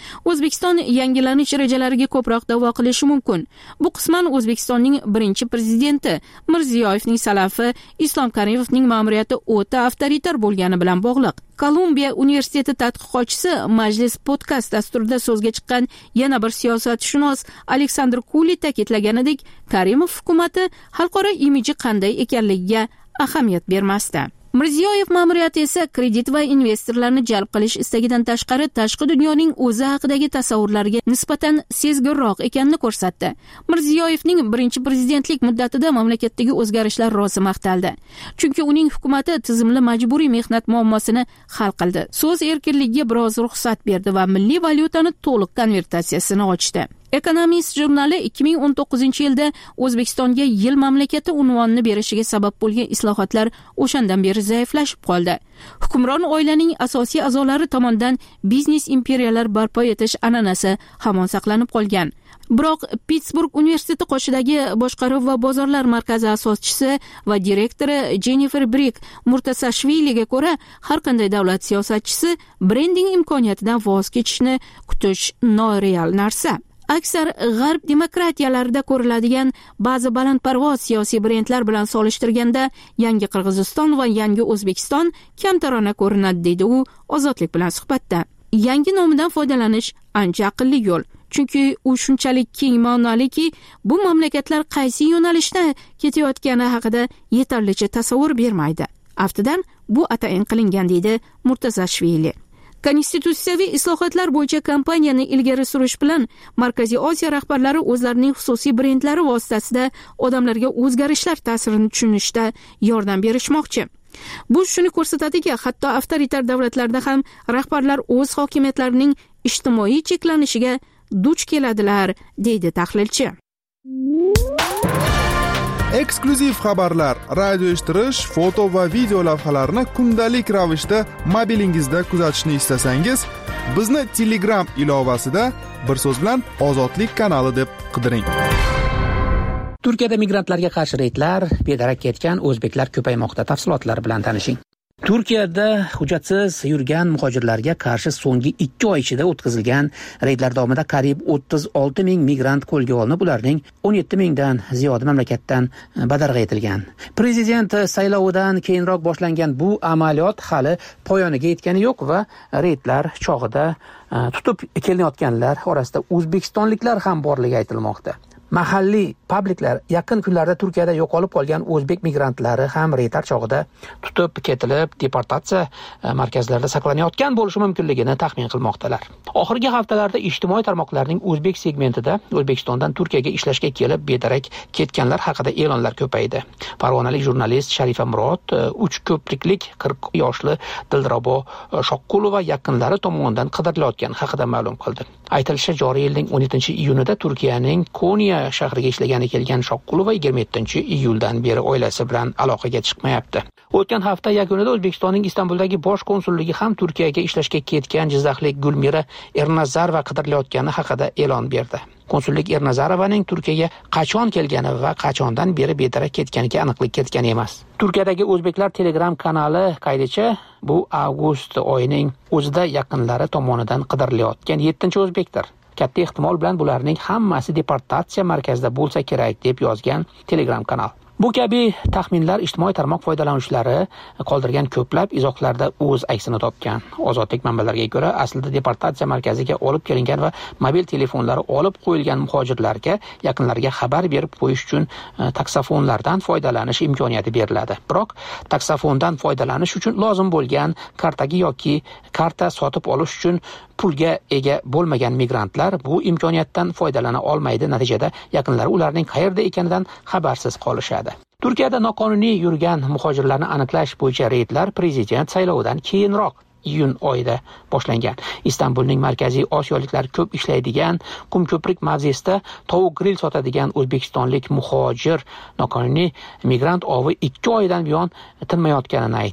O'zbekiston yangilanish rejalariga ko'proq da'vo qilishi mumkin. Bu qisman O'zbekistonning birinchi prezidenti Mirziyoyevning salafi Islom Karimovning ma'muriyati o'ta avtoritar bo'lgani bilan bog'liq. Kolumbiya universiteti tadqiqotchisi Majlis podkast dasturida so'zga chiqqan yana bir siyosatshunos Aleksandr Kuli ta'kidlaganidek, Karimov hukumatı xalqaro imiji qanday ekanligiga ahamiyat bermasdi. Mirziyoyev ma'muriyati esa kredit va investorlarni jalb qilish istagidan tashqari tashqi dunyoning o'zi haqidagi tasavvurlarga nisbatan sezgirroq ekanini ko'rsatdi. Mirziyoyevning birinchi prezidentlik muddatida mamlakatdagi o'zgarishlar rosa maqtaldi. Chunki uning hukumati tizimli majburiy mehnat muammosini hal qildi. So'z erkinligiga biroz ruxsat berdi va milliy valyutani to'liq konvertatsiyasini ochdi. Economist jurnali ikki ming o'n to'qqizinchi yilda O'zbekistonga yil mamlakati unvonini berishiga sabab bo'lgan islohotlar o'shandan beri zaiflashib qoldi. Hukmron oilaning asosiy a'zolari tomonidan biznes imperiyalar barpo etish an'anasi hamon saqlanib qolgan. Biroq Pittsburg universiteti qoshidagi boshqaruv va bozorlar markazi asoschisi va direktori Jennifer Brick Murtasashviliga ko'ra, har qanday davlat siyosatchisi brending imkoniyatidan voz kechishni kutish noreal narsa. Aksar g'arb demokratiyalarida ko'riladigan ba'zi balandparvoz siyosiy brendlar bilan solishtirganda yangi Qirg'iziston va yangi O'zbekiston kamtarona ko'rinadi, deydi u Ozodlik bilan suhbatda. Yangi nomidan foydalanish ancha aqlli yo'l. Chunki u shunchalik keng ma'noliki, bu mamlakatlar qaysi yo'nalishda ketayotgani haqida yetarlicha tasavvur bermaydi. Aftidan bu atayin qilingan, deydi Murtazashvili. Konstitutsiyaviy islohotlar bo'yicha kampaniyani ilgari surish bilan Markaziy Osiyo rahbarlari o'zlarining xususiy brendlari vositasida odamlarga o'zgarishlar ta'sirini tushunishda yordam berishmoqchi. Bu shuni ko'rsatadiki, hatto avtoritar davlatlarda ham rahbarlar o'z hokimiyatlarining ijtimoiy cheklanishiga duch keladilar, deydi tahlilchi. Eksklyuziv xabarlar, radio eshittirish, foto va video lavhalarni kundalik ravishda mobilingizda kuzatishni istasangiz, bizni Telegram ilovasida bir so'z bilan Ozodlik kanali deb qidiring. Turkiyada migrantlarga qarshi reydlar, bedarak ketgan o'zbeklar ko'paymoqda. Tafsilotlar bilan tanishing. Turkiyada hujjatsiz yurgan muhojirlarga qarshi so'nggi ikki oy ichida o'tkazilgan reydlar davomida qariyb o'ttiz olti ming migrant qo'lga olinib, ularning o'n yetti mingdan ziyodi mamlakatdan badarg'a etilgan. Prezident saylovidan keyinroq boshlangan bu amaliyot hali poyoniga yetgani yo'q va reydlar chog'ida tutib kelinayotganlar orasida o'zbekistonliklar ham borligi aytilmoqda. Mahalliy publiklar yaqin kunlarda Turkiyada yo'qolib qolgan o'zbek migrantlari ham reydlar chog'ida tutib ketilib, deportatsiya markazlarida saqlanayotgan bo'lishi mumkinligini taxmin qilmoqdalar. Oxirgi haftalarda ijtimoiy tarmoqlarning o'zbek segmentida O'zbekistondan Turkiyaga ishlashga kelib bedarak ketganlar haqida e'lonlar ko'paydi. Farg'onalik jurnalist Sharifa Murod uch ko'priklik qirq yoshli Dilrabo Shoqqulova yaqinlari tomonidan qidirilayotgani haqida ma'lum qildi. Aytilishicha, joriy yilning o'n yettinchi iyunida Turkiyaning Konya shahriga ishlagani kelgan Shoqqulova yigirma yettinchi iyuldan beri oilasi bilan aloqaga chiqmayapti. O'tgan hafta yakunida O'zbekistonning Istanbuldagi bosh konsulligi ham Turkiyaga ishlashga ketgan jizzaxlik Gulmira Ernazarova qidirilayotgani haqida e'lon berdi. Konsullik Ernazarovaning Turkiyaga qachon kelgani va qachondan beri bedarak ketganiga aniqlik kiritgan emas. Turkiyadagi o'zbeklar Telegram kanali qaydicha, bu avgust oyining o'zida yaqinlari tomonidan qidirilayotgan yettinchi o'zbekdir. Katta ehtimol bilan bularning hammasi deportatsiya markazida bo'lsa kerak, deb yozgan Telegram kanal. Bu kabi taxminlar ijtimoiy tarmoq foydalanuvchilari qoldirgan ko'plab izohlarda o'z aksini topgan. Ozodlik manbalariga ko'ra, aslida deportatsiya markaziga olib kelingan va mobil telefonlari olib qo'yilgan muhojirlarga yaqinlariga xabar berib qo'yish uchun taksofonlardan foydalanish imkoniyati beriladi. Biroq taksofondan foydalanish uchun lozim bo'lgan kartaga yoki karta sotib olish uchun pulga ega bo'lmagan migrantlar bu imkoniyatdan foydalana olmaydi. Natijada yaqinlari ularning qayerda ekanidan xabarsiz qolishadi. Turkiyada noqonuniy yurgan muhojirlarni aniqlash bo'yicha reydlar prezident saylovidan keyinroq iyun oyida boshlangan. Istanbulning markaziy osiyoliklar ko'p ishlaydigan Qumko'prik mavzesida tovuq grill sotadigan o'zbekistonlik muhojir noqonuniy migrant ovi ikki oydan buyon tinmayotganini aytdi.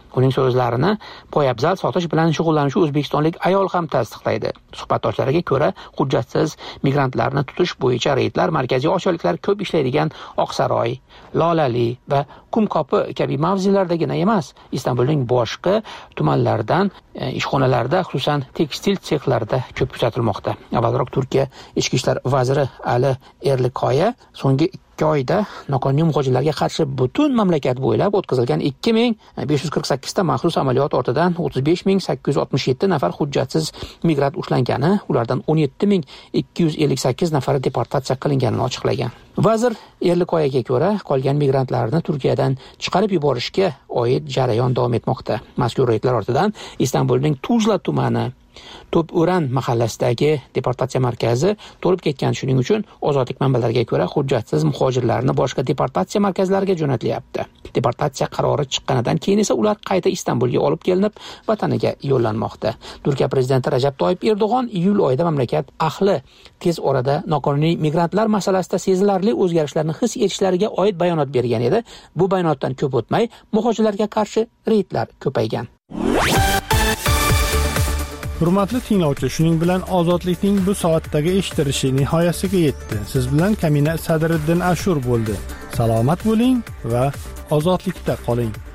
Uning so'zlarini poyabzal sotish bilan shug'ullanuvchi o'zbekistonlik ayol ham tasdiqlaydi. Suhbatdoshlariga ko'ra, hujjatsiz migrantlarni tutish bo'yicha reydlar Markaziy Osiyoliklar ko'p ishlaydigan Oqsaroy, Lolali va Qumqopi kabi mavzelardagina emas, Istanbulning boshqa tumanlaridan, ishxonalarda, xususan tekstil sexlarida ko'p kuzatilmoqda. Avvalroq Turkiya ichki ishlar vaziri Ali Erlikoya so'nggi ikki oyda noqonuniy muhojirlarga qarshi butun mamlakat bo'ylab o'tkazilgan ikki ming besh yuz qirq sakkiz ta maxsus amaliyot ortidan o'ttiz besh ming sakkiz yuz oltmish yetti nafar hujjatsiz migrant ushlangani, ulardan o'n yetti ming ikki yuz ellik sakkiz nafari deportatsiya qilinganini ochiqlagan. Vazir Erlikoyaga ko'ra, qolgan migrantlarni Turkiyadan chiqarib yuborishga oid jarayon davom etmoqda. Mazkur reydlar ortidan Istanbulning Tuzla tumani To'p'o'ran mahallasidagi deportatsiya markazi to'lib ketgan. Shuning uchun ozodlik manbalariga ko'ra hujjatsiz muhojirlarni boshqa deportatsiya markazlariga jo'natilyapti. Deportatsiya qarori chiqqanidan keyin esa ular qayta Istanbulga olib kelinib, vataniga yo'llanmoqda. Turkiya prezidenti Rajab Toyyib Erdo'g'on iyul oyida mamlakat ahli tez orada noqonuniy migrantlar masalasida sezilarli o'zgarishlarni his etishlariga oid bayonot bergan edi. Bu bayonotdan ko'p o'tmay muhojirlarga qarshi reydlar ko'paygan. Hurmatli tinglovchi, shuning bilan ozodlikning bu soatdagi eshittirishi nihoyasiga yetdi. Siz bilan Kamina Sadriddin Ashur bo'ldi. Salomat bo'ling va ozodlikda qoling.